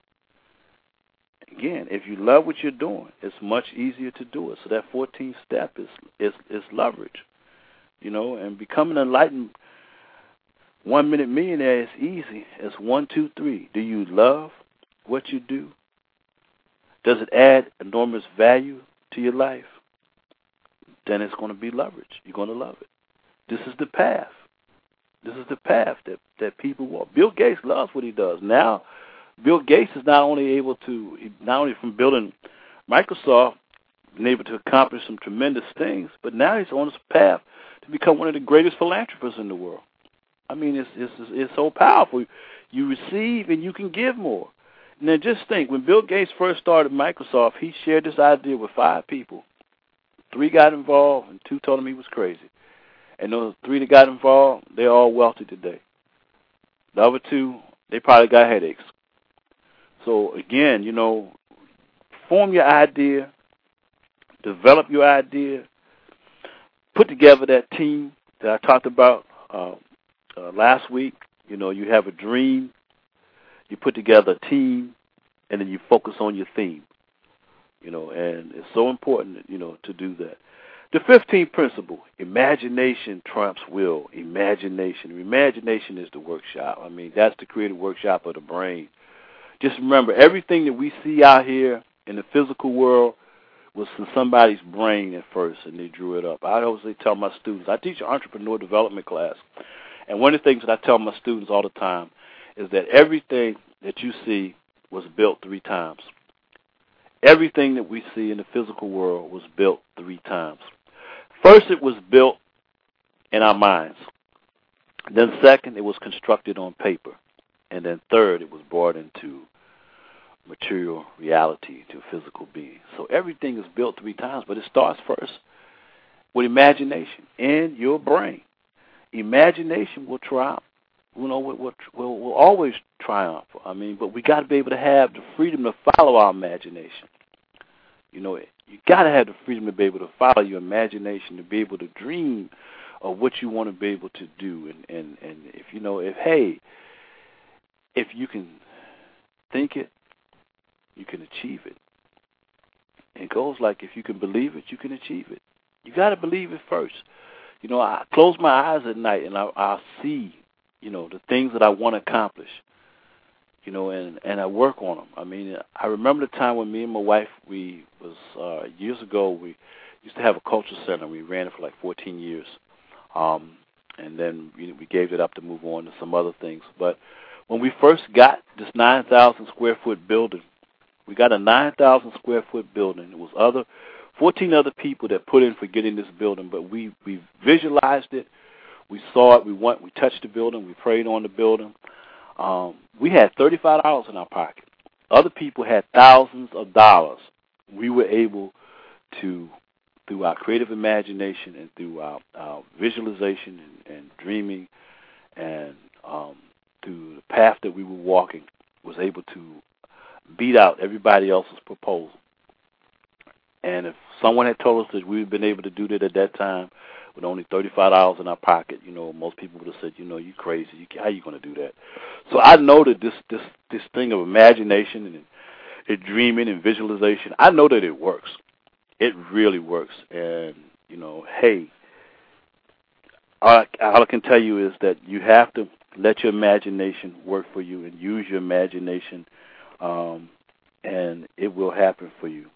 Again, if you love what you're doing, it's much easier to do it. So that fourteenth step is is, is leverage, you know, and becoming an enlightened one-minute millionaire is easy. It's one, two, three. Do you love what you do? Does it add enormous value to your life? then it's going to be leverage. You're going to love it. This is the path. This is the path that, that people want. Bill Gates loves what he does. Now, Bill Gates is not only able to, not only from building Microsoft, been able to accomplish some tremendous things, but now he's on his path to become one of the greatest philanthropists in the world. I mean, it's it's, it's so powerful. You receive and you can give more. Now, just think, when Bill Gates first started Microsoft, he shared this idea with five people. Three got involved, and two told him he was crazy. And those three that got involved, they're all wealthy today. The other two, they probably got headaches. So, again, you know, form your idea, develop your idea, put together that team that I talked about uh, uh, last week. You know, you have a dream, you put together a team, and then you focus on your theme. You know, and it's so important, you know, to do that. The fifteenth principle, imagination trumps will. Imagination. Imagination is the workshop. I mean, that's the creative workshop of the brain. Just remember, everything that we see out here in the physical world was in somebody's brain at first, and they drew it up. I always tell my students, I teach an entrepreneur development class, and one of the things that I tell my students all the time is that everything that you see was built three times. Everything that we see in the physical world was built three times. First, it was built in our minds. Then second, it was constructed on paper. And then third, it was brought into material reality, to physical being. So everything is built three times, but it starts first with imagination in your brain. Imagination will triumph. You know, will, will, will, will always triumph. I mean, but we got to be able to have the freedom to follow our imagination. You know, you got to have the freedom to be able to follow your imagination, to be able to dream of what you want to be able to do. And, and, and if, you know, if, hey, if you can think it, you can achieve it. And it goes like, if you can believe it, you can achieve it. You got to believe it first. You know, I close my eyes at night and I, I see, you know, the things that I want to accomplish, you know, and, and I work on them. I mean, I remember the time when me and my wife, we was, uh, years ago, we used to have a culture center. We ran it for like fourteen years. Um, and then we, we gave it up to move on to some other things. But when we first got this nine thousand square foot building, we got a nine thousand square foot building. It was other, fourteen other people that put in for getting this building, but we, we visualized it. We saw it. We went. We touched the building. We prayed on the building. Um, we had thirty-five dollars in our pocket. Other people had thousands of dollars. We were able to, through our creative imagination and through our, our visualization and, and dreaming, and um, through the path that we were walking, was able to beat out everybody else's proposal. And if someone had told us that we had been able to do that at that time, with only thirty-five dollars in our pocket, you know, most people would have said, you know, you crazy. You, how are you going to do that? So I know that this this this thing of imagination and, and dreaming and visualization, I know that it works. It really works. And, you know, hey, all I, all I can tell you is that you have to let your imagination work for you and use your imagination, um, and it will happen for you.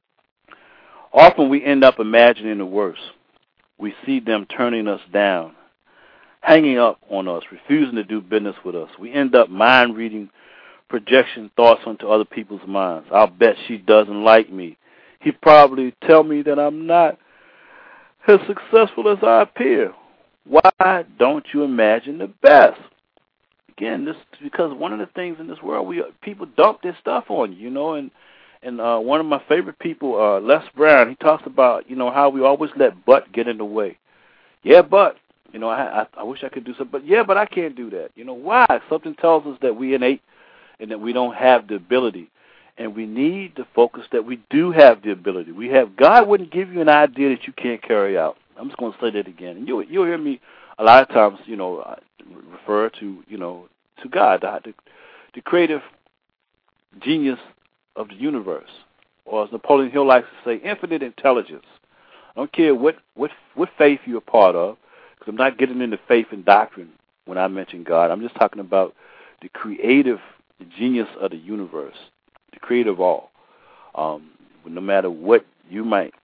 Often we end up imagining the worst. We see them turning us down, hanging up on us, refusing to do business with us. We end up mind-reading projection thoughts onto other people's minds. I'll bet she doesn't like me. He'd probably tell me that I'm not as successful as I appear. Why don't you imagine the best? Again, this is because one of the things in this world, we people dump this stuff on you, you know, and And uh, one of my favorite people, uh, Les Brown, he talks about, you know, how we always let but get in the way. Yeah, but, you know, I, I, I wish I could do something, but yeah, but I can't do that. You know, why? Something tells us that we innate and that we don't have the ability. And we need to focus that we do have the ability. We have, God wouldn't give you an idea that you can't carry out. I'm just going to say that again. And you'll, you'll hear me a lot of times, you know, refer to, you know, to God, the, the creative genius of the universe, or as Napoleon Hill likes to say, infinite intelligence. I don't care what, what, what faith you're a part of, because I'm not getting into faith and doctrine when I mention God. I'm just talking about the creative the genius of the universe, the creator of all. Um, no matter what you might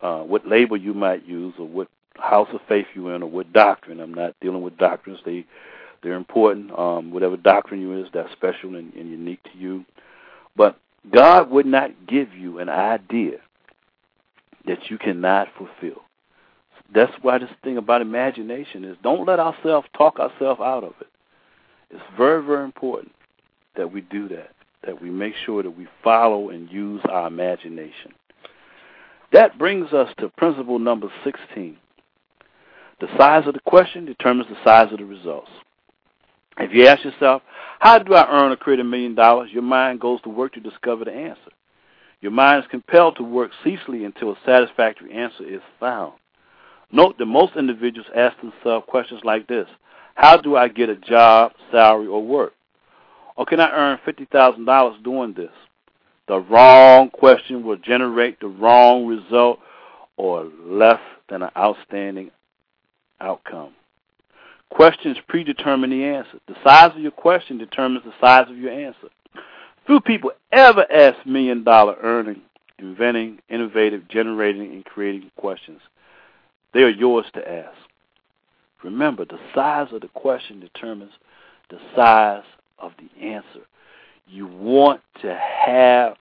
uh, what label you might use, or what house of faith you're in, or what doctrine. I'm not dealing with doctrines. They, they're important. Um, whatever doctrine you is, that's special and, and unique to you. But God would not give you an idea that you cannot fulfill. That's why this thing about imagination is, don't let ourselves talk ourselves out of it. It's very, very important that we do that, that we make sure that we follow and use our imagination. That brings us to principle number sixteen. The size of the question determines the size of the results. If you ask yourself, how do I earn or create a million dollars, your mind goes to work to discover the answer. Your mind is compelled to work ceaselessly until a satisfactory answer is found. Note that most individuals ask themselves questions like this: how do I get a job, salary, or work? Or can I earn fifty thousand dollars doing this? The wrong question will generate the wrong result or less than an outstanding outcome. Questions predetermine the answer. The size of your question determines the size of your answer. Few people ever ask million-dollar earning, inventing, innovative, generating, and creating questions. They are yours to ask. Remember, the size of the question determines the size of the answer. You want to have,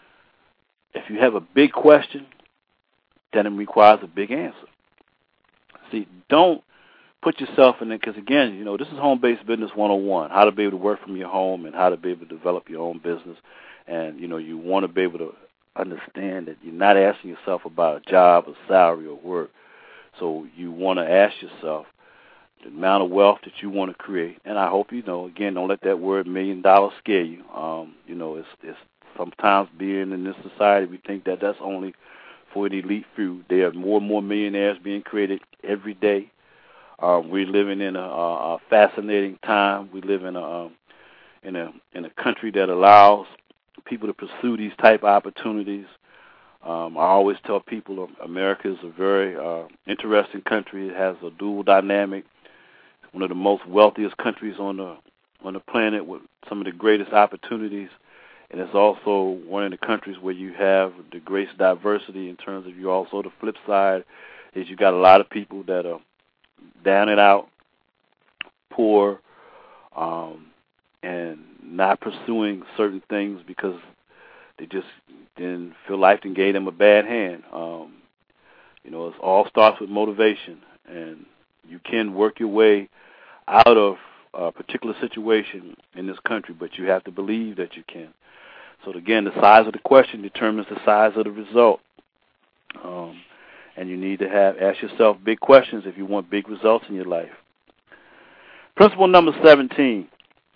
if you have a big question, then it requires a big answer. See, don't put yourself in it, because, again, you know, this is Home-Based Business one oh one, how to be able to work from your home and how to be able to develop your own business. And, you know, you want to be able to understand that you're not asking yourself about a job, a salary, or work. So you want to ask yourself the amount of wealth that you want to create. And I hope you know, again, don't let that word million dollars scare you. Um, you know, it's, it's sometimes being in this society, we think that that's only for the elite few. There are more and more millionaires being created every day. Um, we're living in a, a fascinating time. We live in a um, in a in a country that allows people to pursue these type of opportunities. Um, I always tell people America is a very uh, interesting country. It has a dual dynamic. It's one of the most wealthiest countries on the on the planet with some of the greatest opportunities, and it's also one of the countries where you have the greatest diversity in terms of you. Also, the flip side is you got a lot of people that are down and out, poor, um, and not pursuing certain things because they just didn't feel life and gave them a bad hand. Um, you know, it all starts with motivation, and you can work your way out of a particular situation in this country, but you have to believe that you can. So, again, the size of the question determines the size of the result. Um, and you need to have ask yourself big questions if you want big results in your life. Principle number seventeen.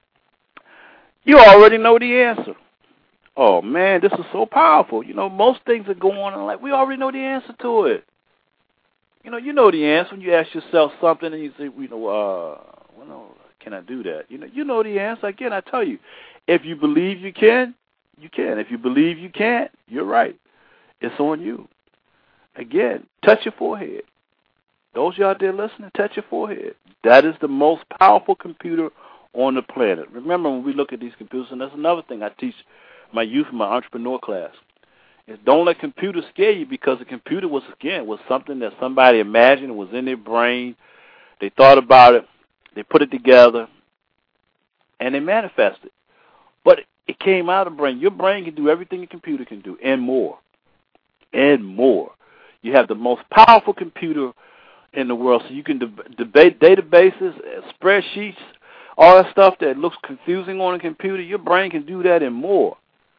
You already know the answer. Oh, man, this is so powerful. You know, most things that go on in life, we already know the answer to it. You know, you know the answer when you ask yourself something and you say, you know, uh, well, no, can I do that? You know, you know the answer. Again, I tell you, if you believe you can, you can. If you believe you can't, you're right. It's on you. Again, touch your forehead. Those of you out there listening, touch your forehead. That is the most powerful computer on the planet. Remember, when we look at these computers, and that's another thing I teach my youth in my entrepreneur class, is don't let computers scare you, because a computer was, again, was something that somebody imagined, was in their brain. They thought about it. They put it together, and they manifested. But it came out of the brain. Your brain can do everything a computer can do, and more, and more. You have the most powerful computer in the world, so you can de- debate databases, spreadsheets, all that stuff that looks confusing on a computer. Your brain can do that and more.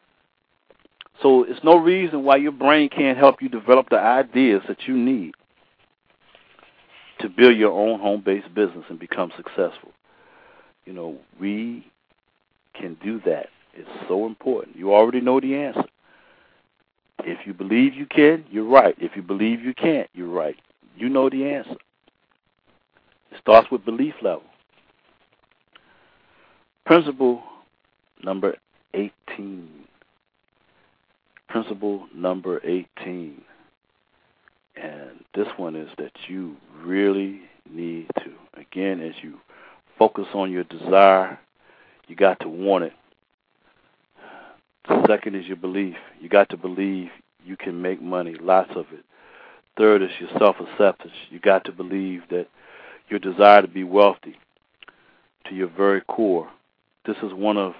So it's no reason why your brain can't help you develop the ideas that you need to build your own home-based business and become successful. You know, we can do that. It's so important. You already know the answer. If you believe you can, you're right. If you believe you can't, you're right. You know the answer. It starts with belief level. Principle number eighteen. Principle number eighteen. And this one is that you really need to, again, as you focus on your desire, you got to want it. The second is your belief. You got to believe you can make money, lots of it. Third is your self-acceptance. You got to believe that your desire to be wealthy to your very core. This is one of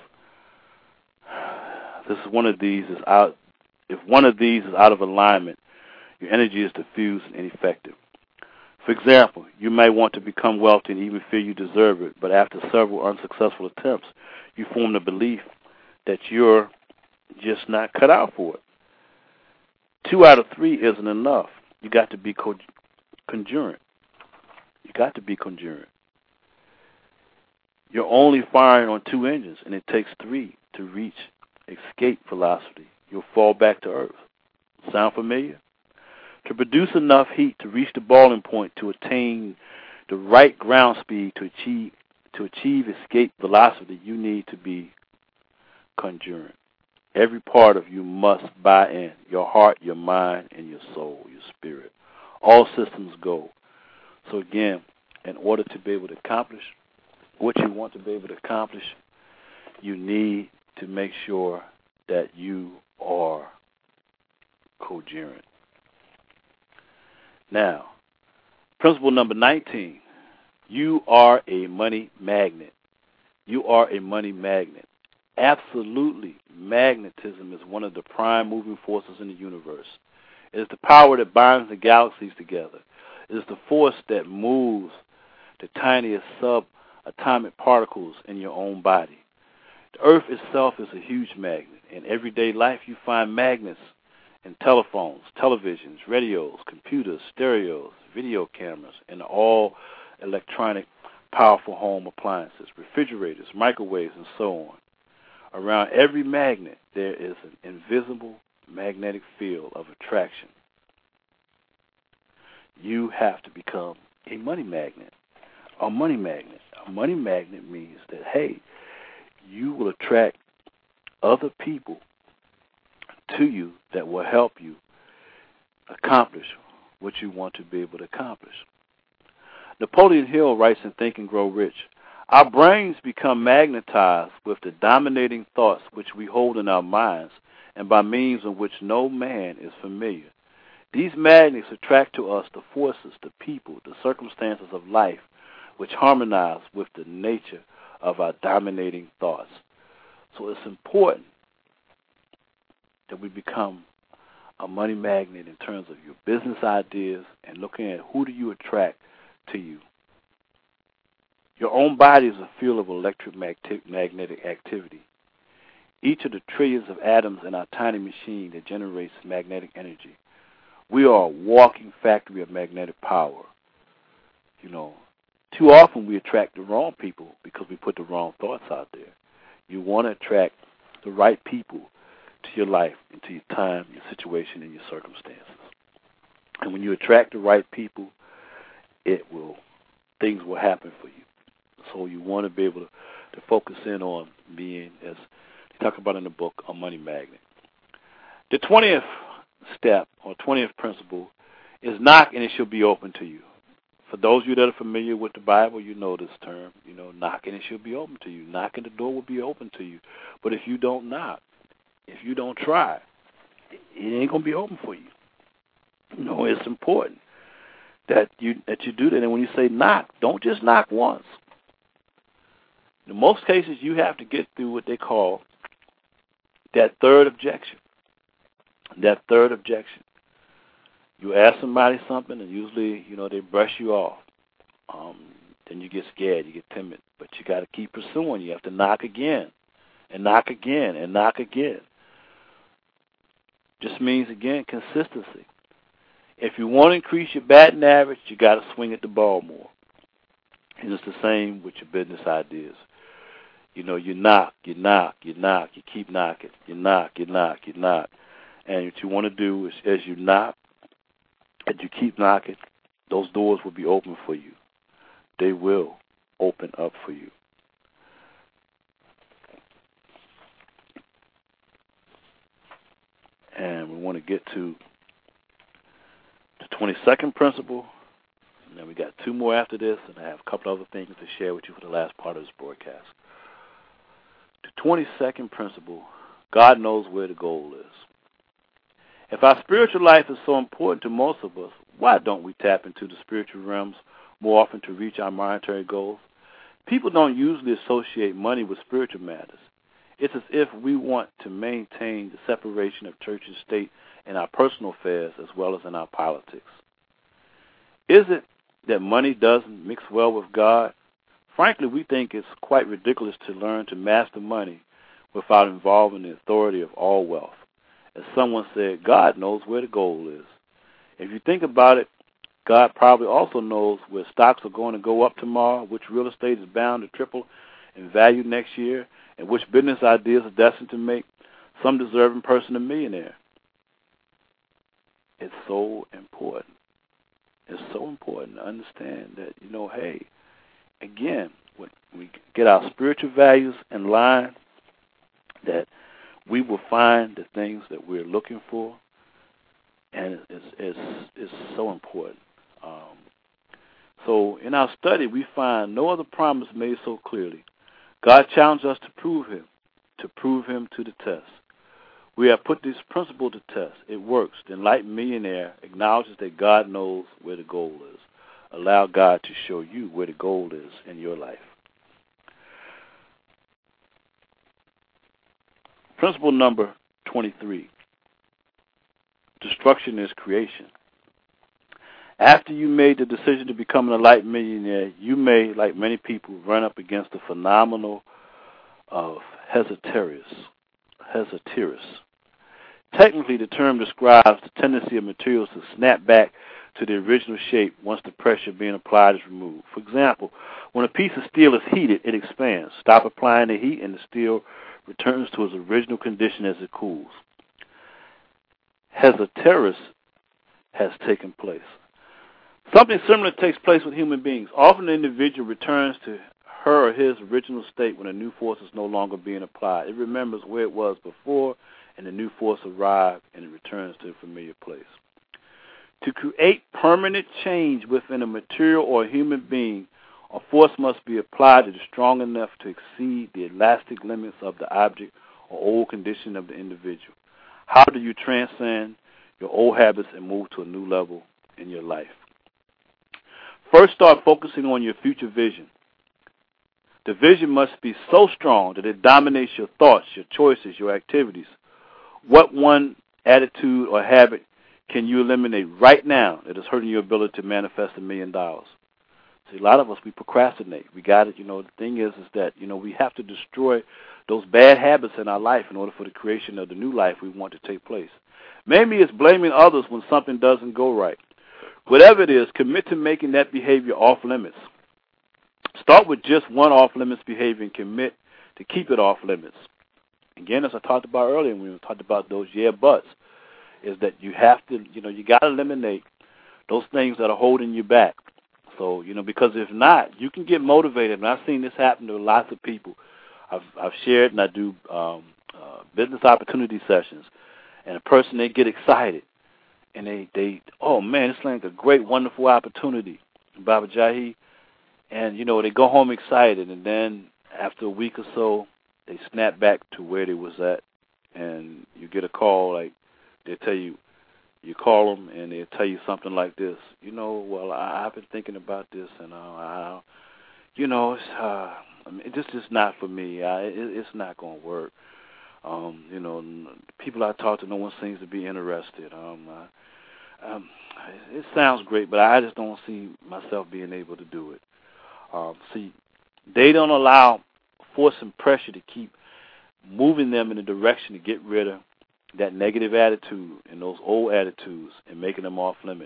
this is one of these is out. If one of these is out of alignment, your energy is diffused and ineffective. For example, you may want to become wealthy and even feel you deserve it, but after several unsuccessful attempts, you form the belief that you're just not cut out for it. Two out of three isn't enough. You got to be co- congruent. You got to be congruent. You're only firing on two engines, and it takes three to reach escape velocity. You'll fall back to Earth. Sound familiar? To produce enough heat to reach the boiling point to attain the right ground speed to achieve to achieve escape velocity, you need to be congruent. Every part of you must buy in. Your heart, your mind, and your soul, your spirit. All systems go. So again, in order to be able to accomplish what you want to be able to accomplish, you need to make sure that you are coherent. Now, principle number nineteen, you are a money magnet. You are a money magnet. Absolutely, magnetism is one of the prime moving forces in the universe. It is the power that binds the galaxies together. It is the force that moves the tiniest subatomic particles in your own body. The earth itself is a huge magnet. In everyday life, you find magnets in telephones, televisions, radios, computers, stereos, video cameras, and all electronic powerful home appliances, refrigerators, microwaves, and so on. Around every magnet, there is an invisible magnetic field of attraction. You have to become a money magnet. A money magnet. A money magnet means that, hey, you will attract other people to you that will help you accomplish what you want to be able to accomplish. Napoleon Hill writes in Think and Grow Rich, our brains become magnetized with the dominating thoughts which we hold in our minds and by means of which no man is familiar. These magnets attract to us the forces, the people, the circumstances of life which harmonize with the nature of our dominating thoughts. So it's important that we become a money magnet in terms of your business ideas and looking at who do you attract to you. Your own body is a field of electromagnetic activity. Each of the trillions of atoms in our tiny machine that generates magnetic energy. We are a walking factory of magnetic power. You know, too often we attract the wrong people because we put the wrong thoughts out there. You want to attract the right people to your life, into your time, your situation, and your circumstances. And when you attract the right people, it will, things will happen for you. So you want to be able to, to focus in on being, as they talk about in the book, a money magnet. The twentieth step or twentieth principle is knock and it shall be open to you. For those of you that are familiar with the Bible, you know this term. You know, knock and it shall be open to you. Knock and the door will be open to you. But if you don't knock, if you don't try, it ain't going to be open for you. You know, it's important that you that you do that. And when you say knock, don't just knock once. In most cases, you have to get through what they call that third objection. That third objection. You ask somebody something, and usually, you know, they brush you off. Um, then you get scared, you get timid. But you got to keep pursuing. You have to knock again, and knock again, and knock again. Just means, again, consistency. If you want to increase your batting average, you got to swing at the ball more. And it's the same with your business ideas. You know, you knock, you knock, you knock, you keep knocking, you knock, you knock, you knock. And what you want to do is, as you knock, as you keep knocking, those doors will be open for you. They will open up for you. And we want to get to the twenty-second principle. And then we got two more after this, and I have a couple other things to share with you for the last part of this broadcast. The twenty-second principle, God knows where the goal is. If our spiritual life is so important to most of us, Why don't we tap into the spiritual realms more often to reach our monetary goals? People don't usually associate money with spiritual matters. It's as if we want to maintain the separation of church and state in our personal affairs as well as in our politics. Is it that money doesn't mix well with God? Frankly, we think it's quite ridiculous to learn to master money without involving the authority of all wealth. As someone said, God knows where the gold is. If you think about it, God probably also knows where stocks are going to go up tomorrow, which real estate is bound to triple in value next year, and which business ideas are destined to make some deserving person a millionaire. It's so important. It's so important to understand that, you know, hey, again, when we get our spiritual values in line, that we will find the things that we're looking for, and it's, it's, it's so important. Um, so in our study, we find no other promise made so clearly. God challenged us to prove him, to prove him to the test. We have put this principle to test. It works. The enlightened millionaire acknowledges that God knows where the goal is. Allow God to show you where the goal is in your life. Principle number twenty-three. Destruction is creation. After you made the decision to become an enlightened millionaire, you may, like many people, run up against the phenomenon of Hesyteris. Hesyteris. Technically, the term describes the tendency of materials to snap back to the original shape once the pressure being applied is removed. For example, when a piece of steel is heated, it expands. Stop applying the heat, and the steel returns to its original condition as it cools. Hesyteris has taken place. Something similar takes place with human beings. Often the individual returns to her or his original state when a new force is no longer being applied. It remembers where it was before, and the new force arrived, and it returns to a familiar place. To create permanent change within a material or a human being, a force must be applied that is strong enough to exceed the elastic limits of the object or old condition of the individual. How do you transcend your old habits and move to a new level in your life? First, start focusing on your future vision. The vision must be so strong that it dominates your thoughts, your choices, your activities. What one attitude or habit can you eliminate right now that is hurting your ability to manifest a million dollars? See, a lot of us, we procrastinate. We got it. You know, the thing is, is that, you know, we have to destroy those bad habits in our life in order for the creation of the new life we want to take place. Maybe it's blaming others when something doesn't go right. Whatever it is, commit to making that behavior off limits. Start with just one off-limits behavior and commit to keep it off limits. Again, as I talked about earlier when we talked about those yeah buts, is that you have to, you know, you got to eliminate those things that are holding you back. So, you know, because if not, you can get motivated. And I've seen this happen to lots of people. I've, I've shared and I do um, uh, business opportunity sessions, and a person, they get excited. And they, they, oh, man, it's like a great, wonderful opportunity, Baba Jahi. And, you know, they go home excited, and then after a week or so, they snap back to where they was at. And you get a call, like, they tell you, you call them, and they'll tell you something like this. You know, well, I, I've been thinking about this, and, uh, I, you know, it's, uh, I mean, this is not for me. I, it, it's not going to work. Um, you know, people I talk to, no one seems to be interested. Um, I, Um, it sounds great, but I just don't see myself being able to do it. Um, see, they don't allow force and pressure to keep moving them in a direction to get rid of that negative attitude and those old attitudes and making them off limit.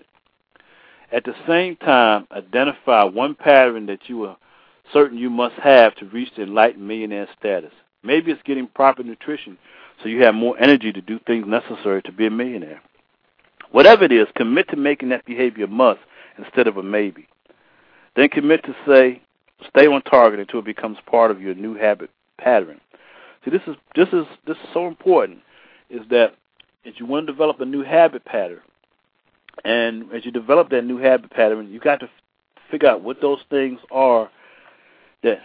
At the same time, identify one pattern that you are certain you must have to reach the enlightened millionaire status. Maybe it's getting proper nutrition so you have more energy to do things necessary to be a millionaire. Whatever it is, commit to making that behavior a must instead of a maybe. Then commit to say, stay on target until it becomes part of your new habit pattern. See, this is this is this is so important. Is that if you want to develop a new habit pattern, and as you develop that new habit pattern, you got to figure out what those things are that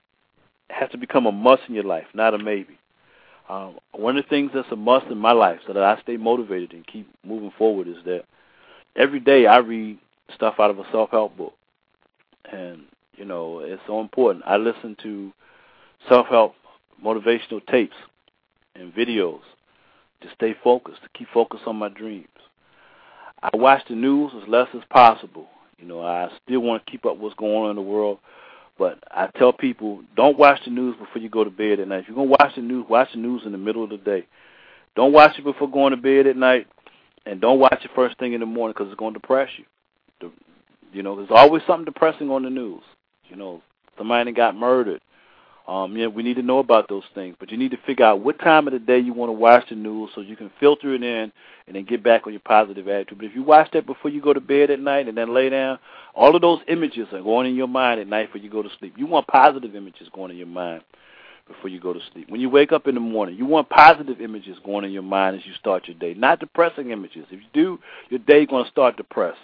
has to become a must in your life, not a maybe. Um, one of the things that's a must in my life so that I stay motivated and keep moving forward is that every day I read stuff out of a self-help book. And, you know, it's so important. I listen to self-help motivational tapes and videos to stay focused, to keep focused on my dreams. I watch the news as less as possible. You know, I still want to keep up what's going on in the world, but I tell people, don't watch the news before you go to bed at night. If you're going to watch the news, watch the news in the middle of the day. Don't watch it before going to bed at night, and don't watch it first thing in the morning because it's going to depress you. The, you know, there's always something depressing on the news. You know, somebody got murdered. Um, yeah, we need to know about those things, but you need to figure out what time of the day you want to watch the news so you can filter it in and then get back on your positive attitude. But if you watch that before you go to bed at night and then lay down, all of those images are going in your mind at night before you go to sleep. You want positive images going in your mind before you go to sleep. When you wake up in the morning, you want positive images going in your mind as you start your day, not depressing images. If you do, your day is going to start depressed.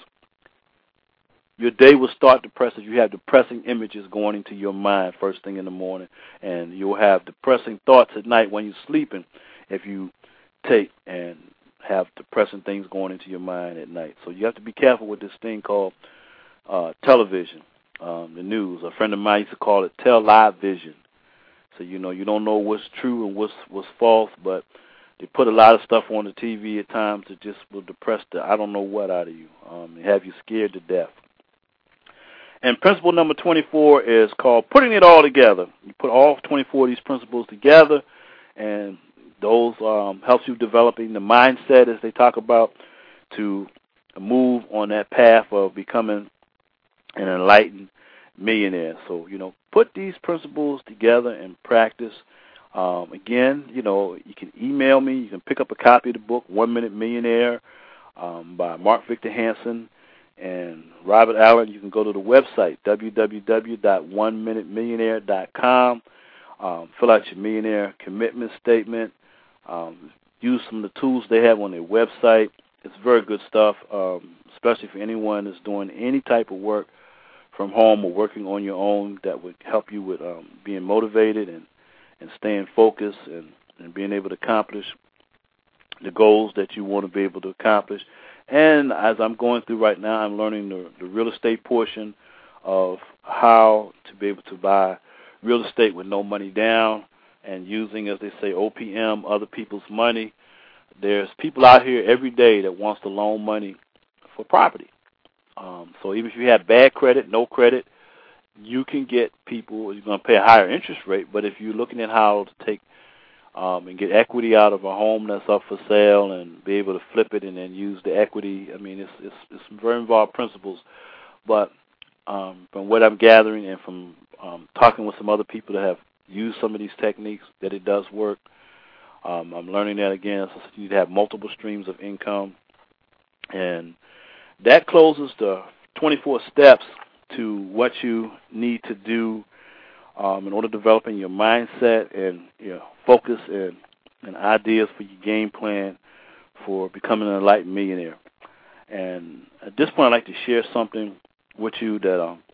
Your day will start depressed if you have depressing images going into your mind first thing in the morning, and you'll have depressing thoughts at night when you're sleeping if you take and have depressing things going into your mind at night. So you have to be careful with this thing called uh, television, um, the news. A friend of mine used to call it tell-lie vision. So, you know, you don't know what's true and what's, what's false, but they put a lot of stuff on the T V at times that just will depress the I don't know what out of you um, and have you scared to death. And principle number twenty-four is called putting it all together. You put all twenty-four of these principles together, and those um, helps you developing the mindset, as they talk about, to move on that path of becoming an enlightened millionaire. So, you know, put these principles together and practice. Um, again, you know, you can email me. You can pick up a copy of the book, One Minute Millionaire, um, by Mark Victor Hansen and Robert Allen. You can go to the website, w w w dot one minute millionaire dot com. Um, fill out your millionaire commitment statement. Um, use some of the tools they have on their website. It's very good stuff, um, especially for anyone that's doing any type of work from home or working on your own that would help you with um, being motivated and, and staying focused and, and being able to accomplish the goals that you want to be able to accomplish. And as I'm going through right now, I'm learning the, the real estate portion of how to be able to buy real estate with no money down and using, as they say, O P M, other people's money. There's people out here every day that wants to loan money for property. Um, so even if you have bad credit, no credit, you can get people, you're going to pay a higher interest rate, but if you're looking at how to take um, and get equity out of a home that's up for sale and be able to flip it and then use the equity, I mean, it's, it's, it's some very involved principles. But um, from what I'm gathering and from um, talking with some other people that have used some of these techniques, that it does work. Um, I'm learning that again. So you need to have multiple streams of income. And that closes the twenty-four steps to what you need to do um, in order to developing your mindset and your focus and, and ideas for your game plan for becoming an enlightened millionaire. And at this point, I'd like to share something with you that um,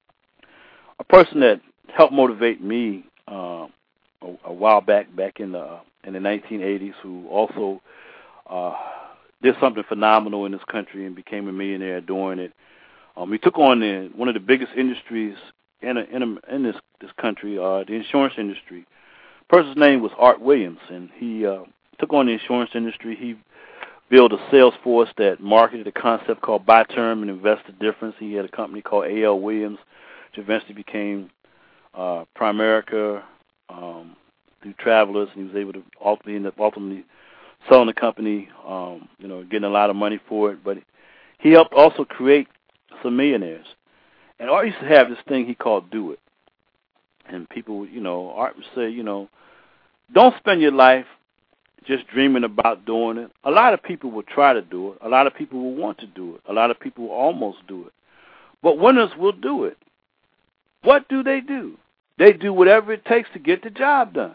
a person that helped motivate me uh, a, a while back, back in the in the nineteen eighties, who also uh, did something phenomenal in this country and became a millionaire doing it. Um, he took on the, one of the biggest industries in a, in, a, in this this country, uh, the insurance industry. The person's name was Art Williams, and he uh, took on the insurance industry. He built a sales force that marketed a concept called Buy Term and Invest the Difference. He had a company called A L Williams, which eventually became uh, Primerica um, through Travelers, and he was able to ultimately end up ultimately selling the company, um, you know, getting a lot of money for it. But he helped also create some millionaires. And Art used to have this thing he called Do It. And people, you know, Art would say, you know, don't spend your life just dreaming about doing it. A lot of people will try to do it. A lot of people will want to do it. A lot of people will almost do it. But winners will do it. What do they do? They do whatever it takes to get the job done.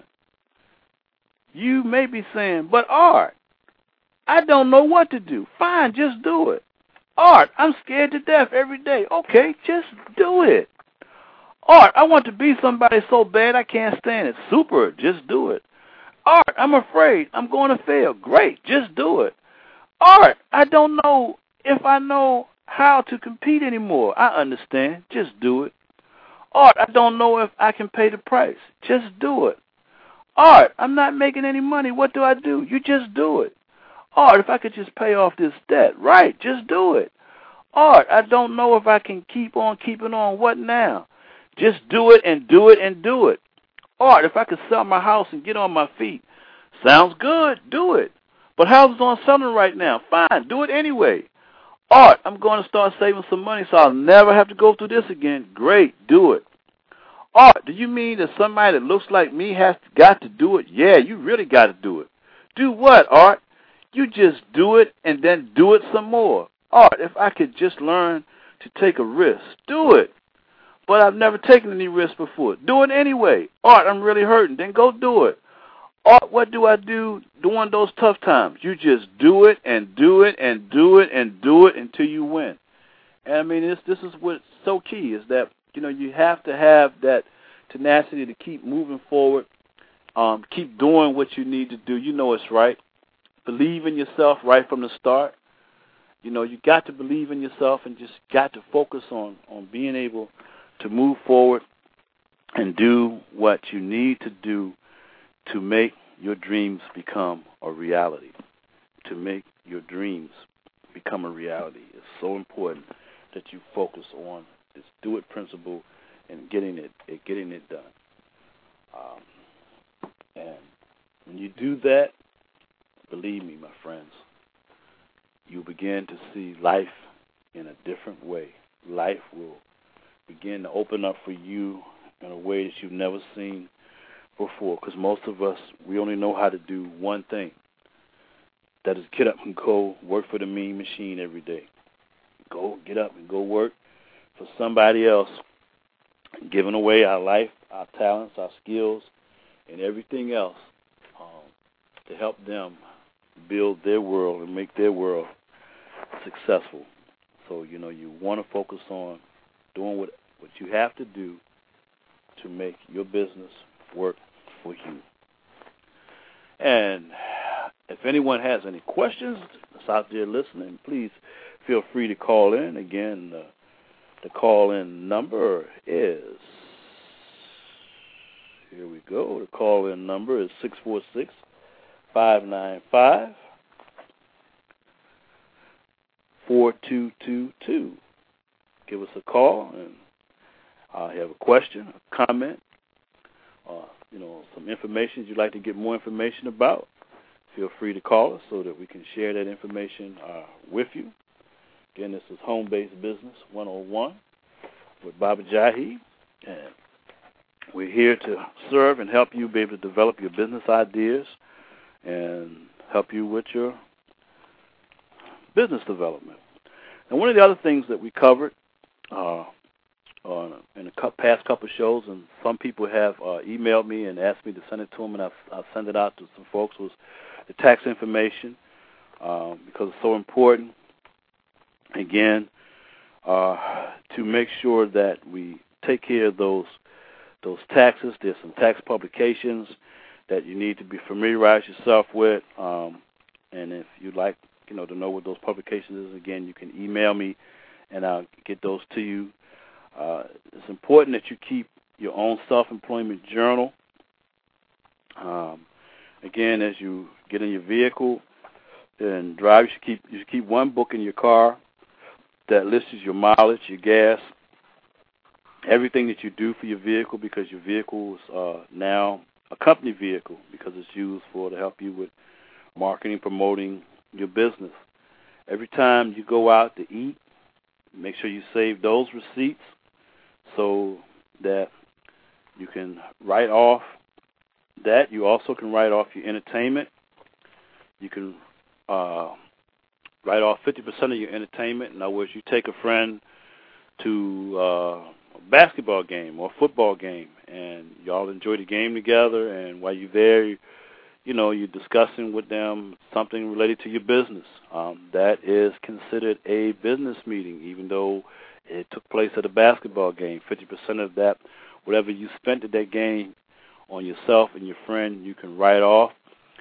You may be saying, but Art, I don't know what to do. Fine, just do it. Art, I'm scared to death every day. Okay, just do it. Art, I want to be somebody so bad I can't stand it. Super, just do it. Art, I'm afraid I'm going to fail. Great, just do it. Art, I don't know if I know how to compete anymore. I understand. Just do it. Art, I don't know if I can pay the price. Just do it. Art, I'm not making any money. What do I do? You just do it. Art, if I could just pay off this debt. Right, just do it. Art, I don't know if I can keep on keeping on. What now? Just do it and do it and do it. Art, if I could sell my house and get on my feet. Sounds good. Do it. But houses aren't selling right now. Fine, do it anyway. Art, I'm going to start saving some money so I'll never have to go through this again. Great, do it. Art, do you mean that somebody that looks like me has got to do it? Yeah, you really got to do it. Do what, Art? You just do it and then do it some more. Art, if I could just learn to take a risk, do it. But I've never taken any risk before. Do it anyway. Art, I'm really hurting. Then go do it. Art, what do I do during those tough times? You just do it and do it and do it and do it until you win. And I mean, this this is what's so key is that, you know, you have to have that tenacity to keep moving forward, um, keep doing what you need to do. You know it's right. Believe in yourself right from the start. You know, you got to believe in yourself and just got to focus on, on being able to move forward and do what you need to do to make your dreams become a reality, to make your dreams become a reality. It's so important that you focus on this do-it principle and getting it, it getting it done. Um, and when you do that, believe me, my friends, you begin to see life in a different way. Life will begin to open up for you in a way that you've never seen before, because most of us, we only know how to do one thing. That is get up and go work for the mean machine every day. Go, get up and go work for somebody else, giving away our life, our talents, our skills, and everything else um, to help them build their world and make their world successful. So, you know, you want to focus on doing what, what you have to do to make your business work for you. And if anyone has any questions that's out there listening, please feel free to call in. Again, uh, the call-in number is, here we go, the call-in number is six four six, five nine five, four two two two. Give us a call, and uh, you have a question, a comment, uh, you know, some information you'd like to get more information about, feel free to call us so that we can share that information uh, with you. Again, this is Home-Based Business one oh one with Baba Jahi, and we're here to serve and help you be able to develop your business ideas and help you with your business development. And one of the other things that we covered uh, on, in the past couple of shows, and some people have uh, emailed me and asked me to send it to them, and I've, I've sent it out to some folks, was the tax information, um, because it's so important, again, uh, to make sure that we take care of those those taxes. There's some tax publications that you need to be familiarize yourself with, um, and if you'd like, you know, to know what those publications is, again, you can email me, and I'll get those to you. Uh, it's important that you keep your own self-employment journal. Um, again, as you get in your vehicle and drive, you should keep you should keep one book in your car that lists your mileage, your gas, everything that you do for your vehicle, because your vehicle is uh, now a company vehicle because it's used for to help you with marketing, promoting your business. Every time you go out to eat, make sure you save those receipts so that you can write off that. You also can write off your entertainment. You can uh, write off fifty percent of your entertainment. In other words, you take a friend to uh, a basketball game or a football game, and y'all enjoy the game together, and while you're there, you, you know, you're discussing with them something related to your business. Um, that is considered a business meeting, even though it took place at a basketball game. fifty percent of that, whatever you spent at that game on yourself and your friend, you can write off.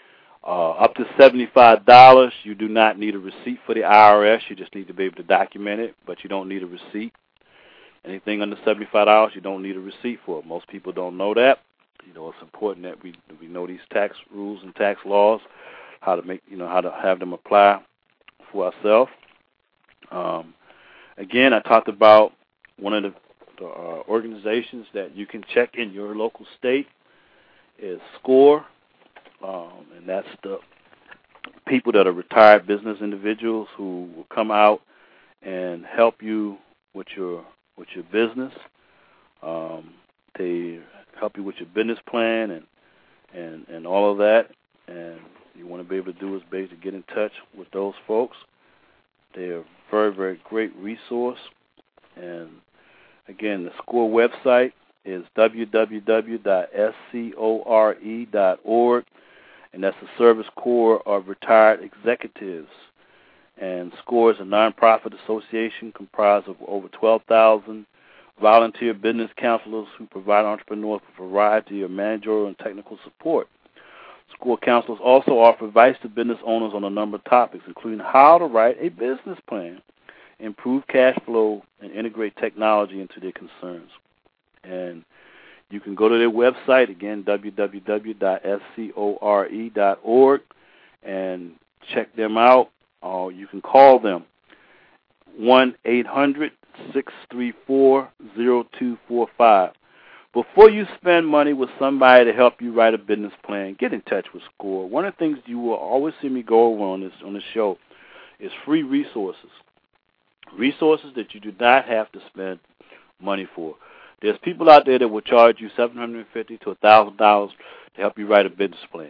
Uh, up to seventy-five dollars, you do not need a receipt for the I R S. You just need to be able to document it, but you don't need a receipt. Anything under seventy-five dollars, you don't need a receipt for. Most people don't know that. You know, it's important that we we know these tax rules and tax laws, how to make, you know, how to have them apply for ourselves. Um, again, I talked about one of the, the uh, organizations that you can check in your local state is SCORE. Um, and that's the people that are retired business individuals who will come out and help you with your with your business. Um, they help you with your business plan and, and, and all of that. And you want to be able to do is basically get in touch with those folks. They're a very, very great resource. And, again, the SCORE website is w w w dot score dot org. And that's the Service Corps of Retired Executives. And SCORE is a nonprofit association comprised of over twelve thousand volunteer business counselors who provide entrepreneurs with a variety of managerial and technical support. SCORE counselors also offer advice to business owners on a number of topics, including how to write a business plan, improve cash flow, and integrate technology into their concerns. And you can go to their website, again, w w w dot score dot org, and check them out. Or you can call them, one eight hundred, six three four, zero two four five. Before you spend money with somebody to help you write a business plan, get in touch with SCORE. One of the things you will always see me go over on this, on this show is free resources, resources that you do not have to spend money for. There's people out there that will charge you seven hundred fifty dollars to one thousand dollars to help you write a business plan.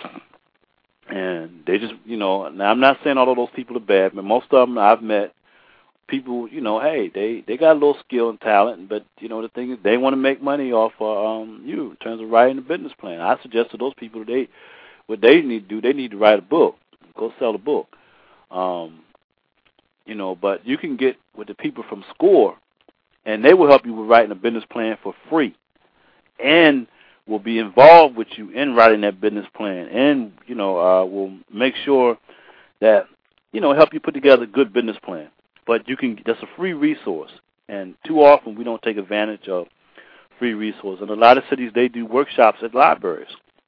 And they just, you know, now I'm not saying all of those people are bad, but most of them I've met, people, you know, hey, they, they got a little skill and talent, but, you know, the thing is they want to make money off of um, you in terms of writing a business plan. I suggest to those people that they, what they need to do, they need to write a book, go sell a book. Um, you know, but you can get with the people from SCORE, and they will help you with writing a business plan for free and will be involved with you in writing that business plan and, you know, uh, will make sure that, you know, help you put together a good business plan. But you can, that's a free resource. And too often we don't take advantage of free resources. In a lot of cities, they do workshops at libraries.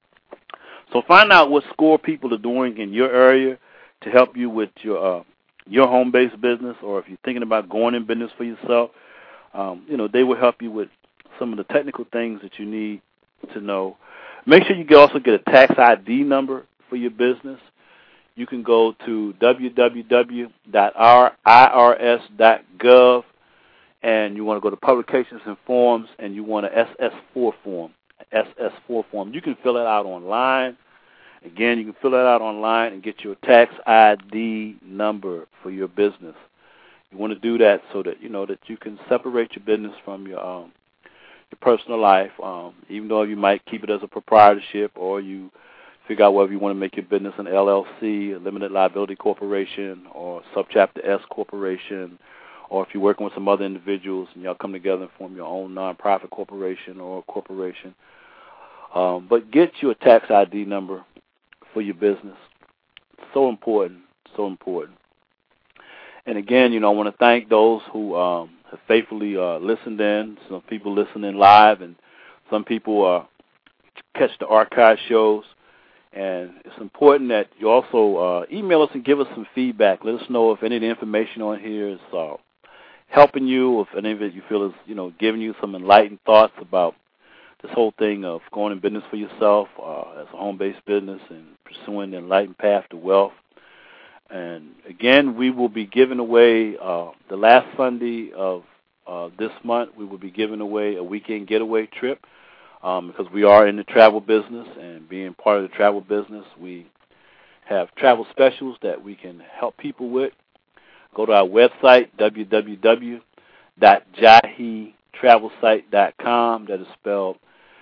So find out what SCORE people are doing in your area to help you with your uh, your home-based business, or if you're thinking about going in business for yourself. Um, you know, they will help you with some of the technical things that you need to know. Make sure you can also get a tax I D number for your business. You can go to w w w dot i r s dot gov, and you want to go to Publications and Forms, and you want an S S four form, S S four form. You can fill it out online. Again, you can fill it out online and get your tax I D number for your business. You want to do that so that, you know, that you can separate your business from your um, your personal life, um, even though you might keep it as a proprietorship, or you figure out whether you want to make your business an L L C, a limited liability corporation, or subchapter S corporation, or if you're working with some other individuals and y'all come together and form your own nonprofit corporation or corporation. Um, but get you a tax I D number for your business. So important, so important. And again, you know, I want to thank those who um, have faithfully uh, listened in. Some people listen in live, and some people uh, catch the archive shows. And it's important that you also uh, email us and give us some feedback. Let us know if any of the information on here is uh, helping you, if any of it you feel is, you know, giving you some enlightened thoughts about this whole thing of going in business for yourself uh, as a home-based business and pursuing the enlightened path to wealth. And, again, we will be giving away uh, the last Sunday of uh, this month, we will be giving away a weekend getaway trip um, because we are in the travel business, and being part of the travel business, we have travel specials that we can help people with. Go to our website, w w w dot jahi travel site dot com. That is spelled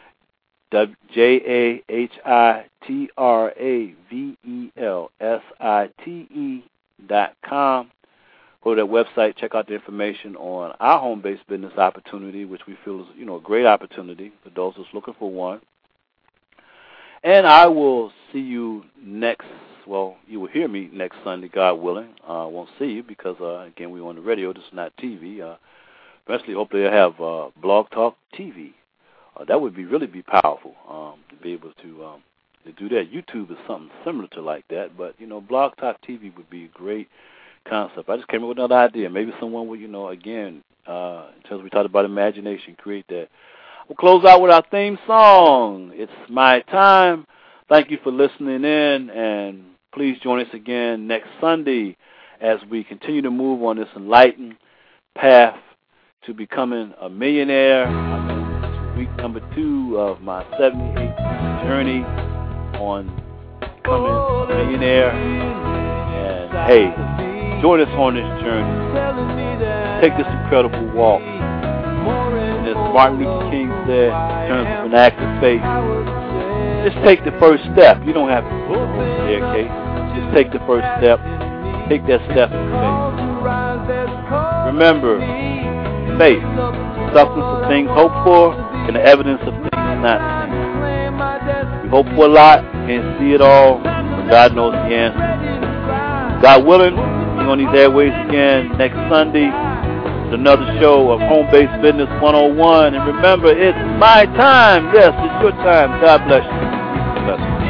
J A H I T R A V E L S I T E dot com. Go to that website, check out the information on our home-based business opportunity, which we feel is, you know, a great opportunity for those that's looking for one. And I will see you next, well, you will hear me next Sunday, God willing. I uh, won't see you because, uh, again, we're on the radio. This is not T V. Uh, eventually, hopefully, I'll have uh, Blog Talk T V. Uh, that would be really be powerful um, to be able to um, to do that. YouTube is something similar to like that, but, you know, Blog Talk T V would be a great concept. I just came up with another idea. Maybe someone would, you know, again, uh, in terms of we talked about imagination, create that. We'll close out with our theme song. It's My Time. Thank you for listening in, and please join us again next Sunday as we continue to move on this enlightened path to becoming a millionaire. I'm in week number two of my seventy-eight journey on becoming a millionaire. And, hey, join us on this journey. Take this incredible walk. And as Martin Luther King said, in terms of an act of faith, just take the first step. You don't have to go on the staircase. Just take the first step. Take that step in faith. Remember, faith, substance of things hoped for, and the evidence of things not seen. We hope for a lot, can't see it all, but God knows the answer. God willing, we're on these airways again next Sunday. Another show of Home Based Business one oh one. And remember, it's my time. Yes, it's your time. God bless you. Bless you.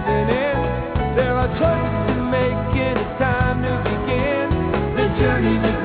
Journey to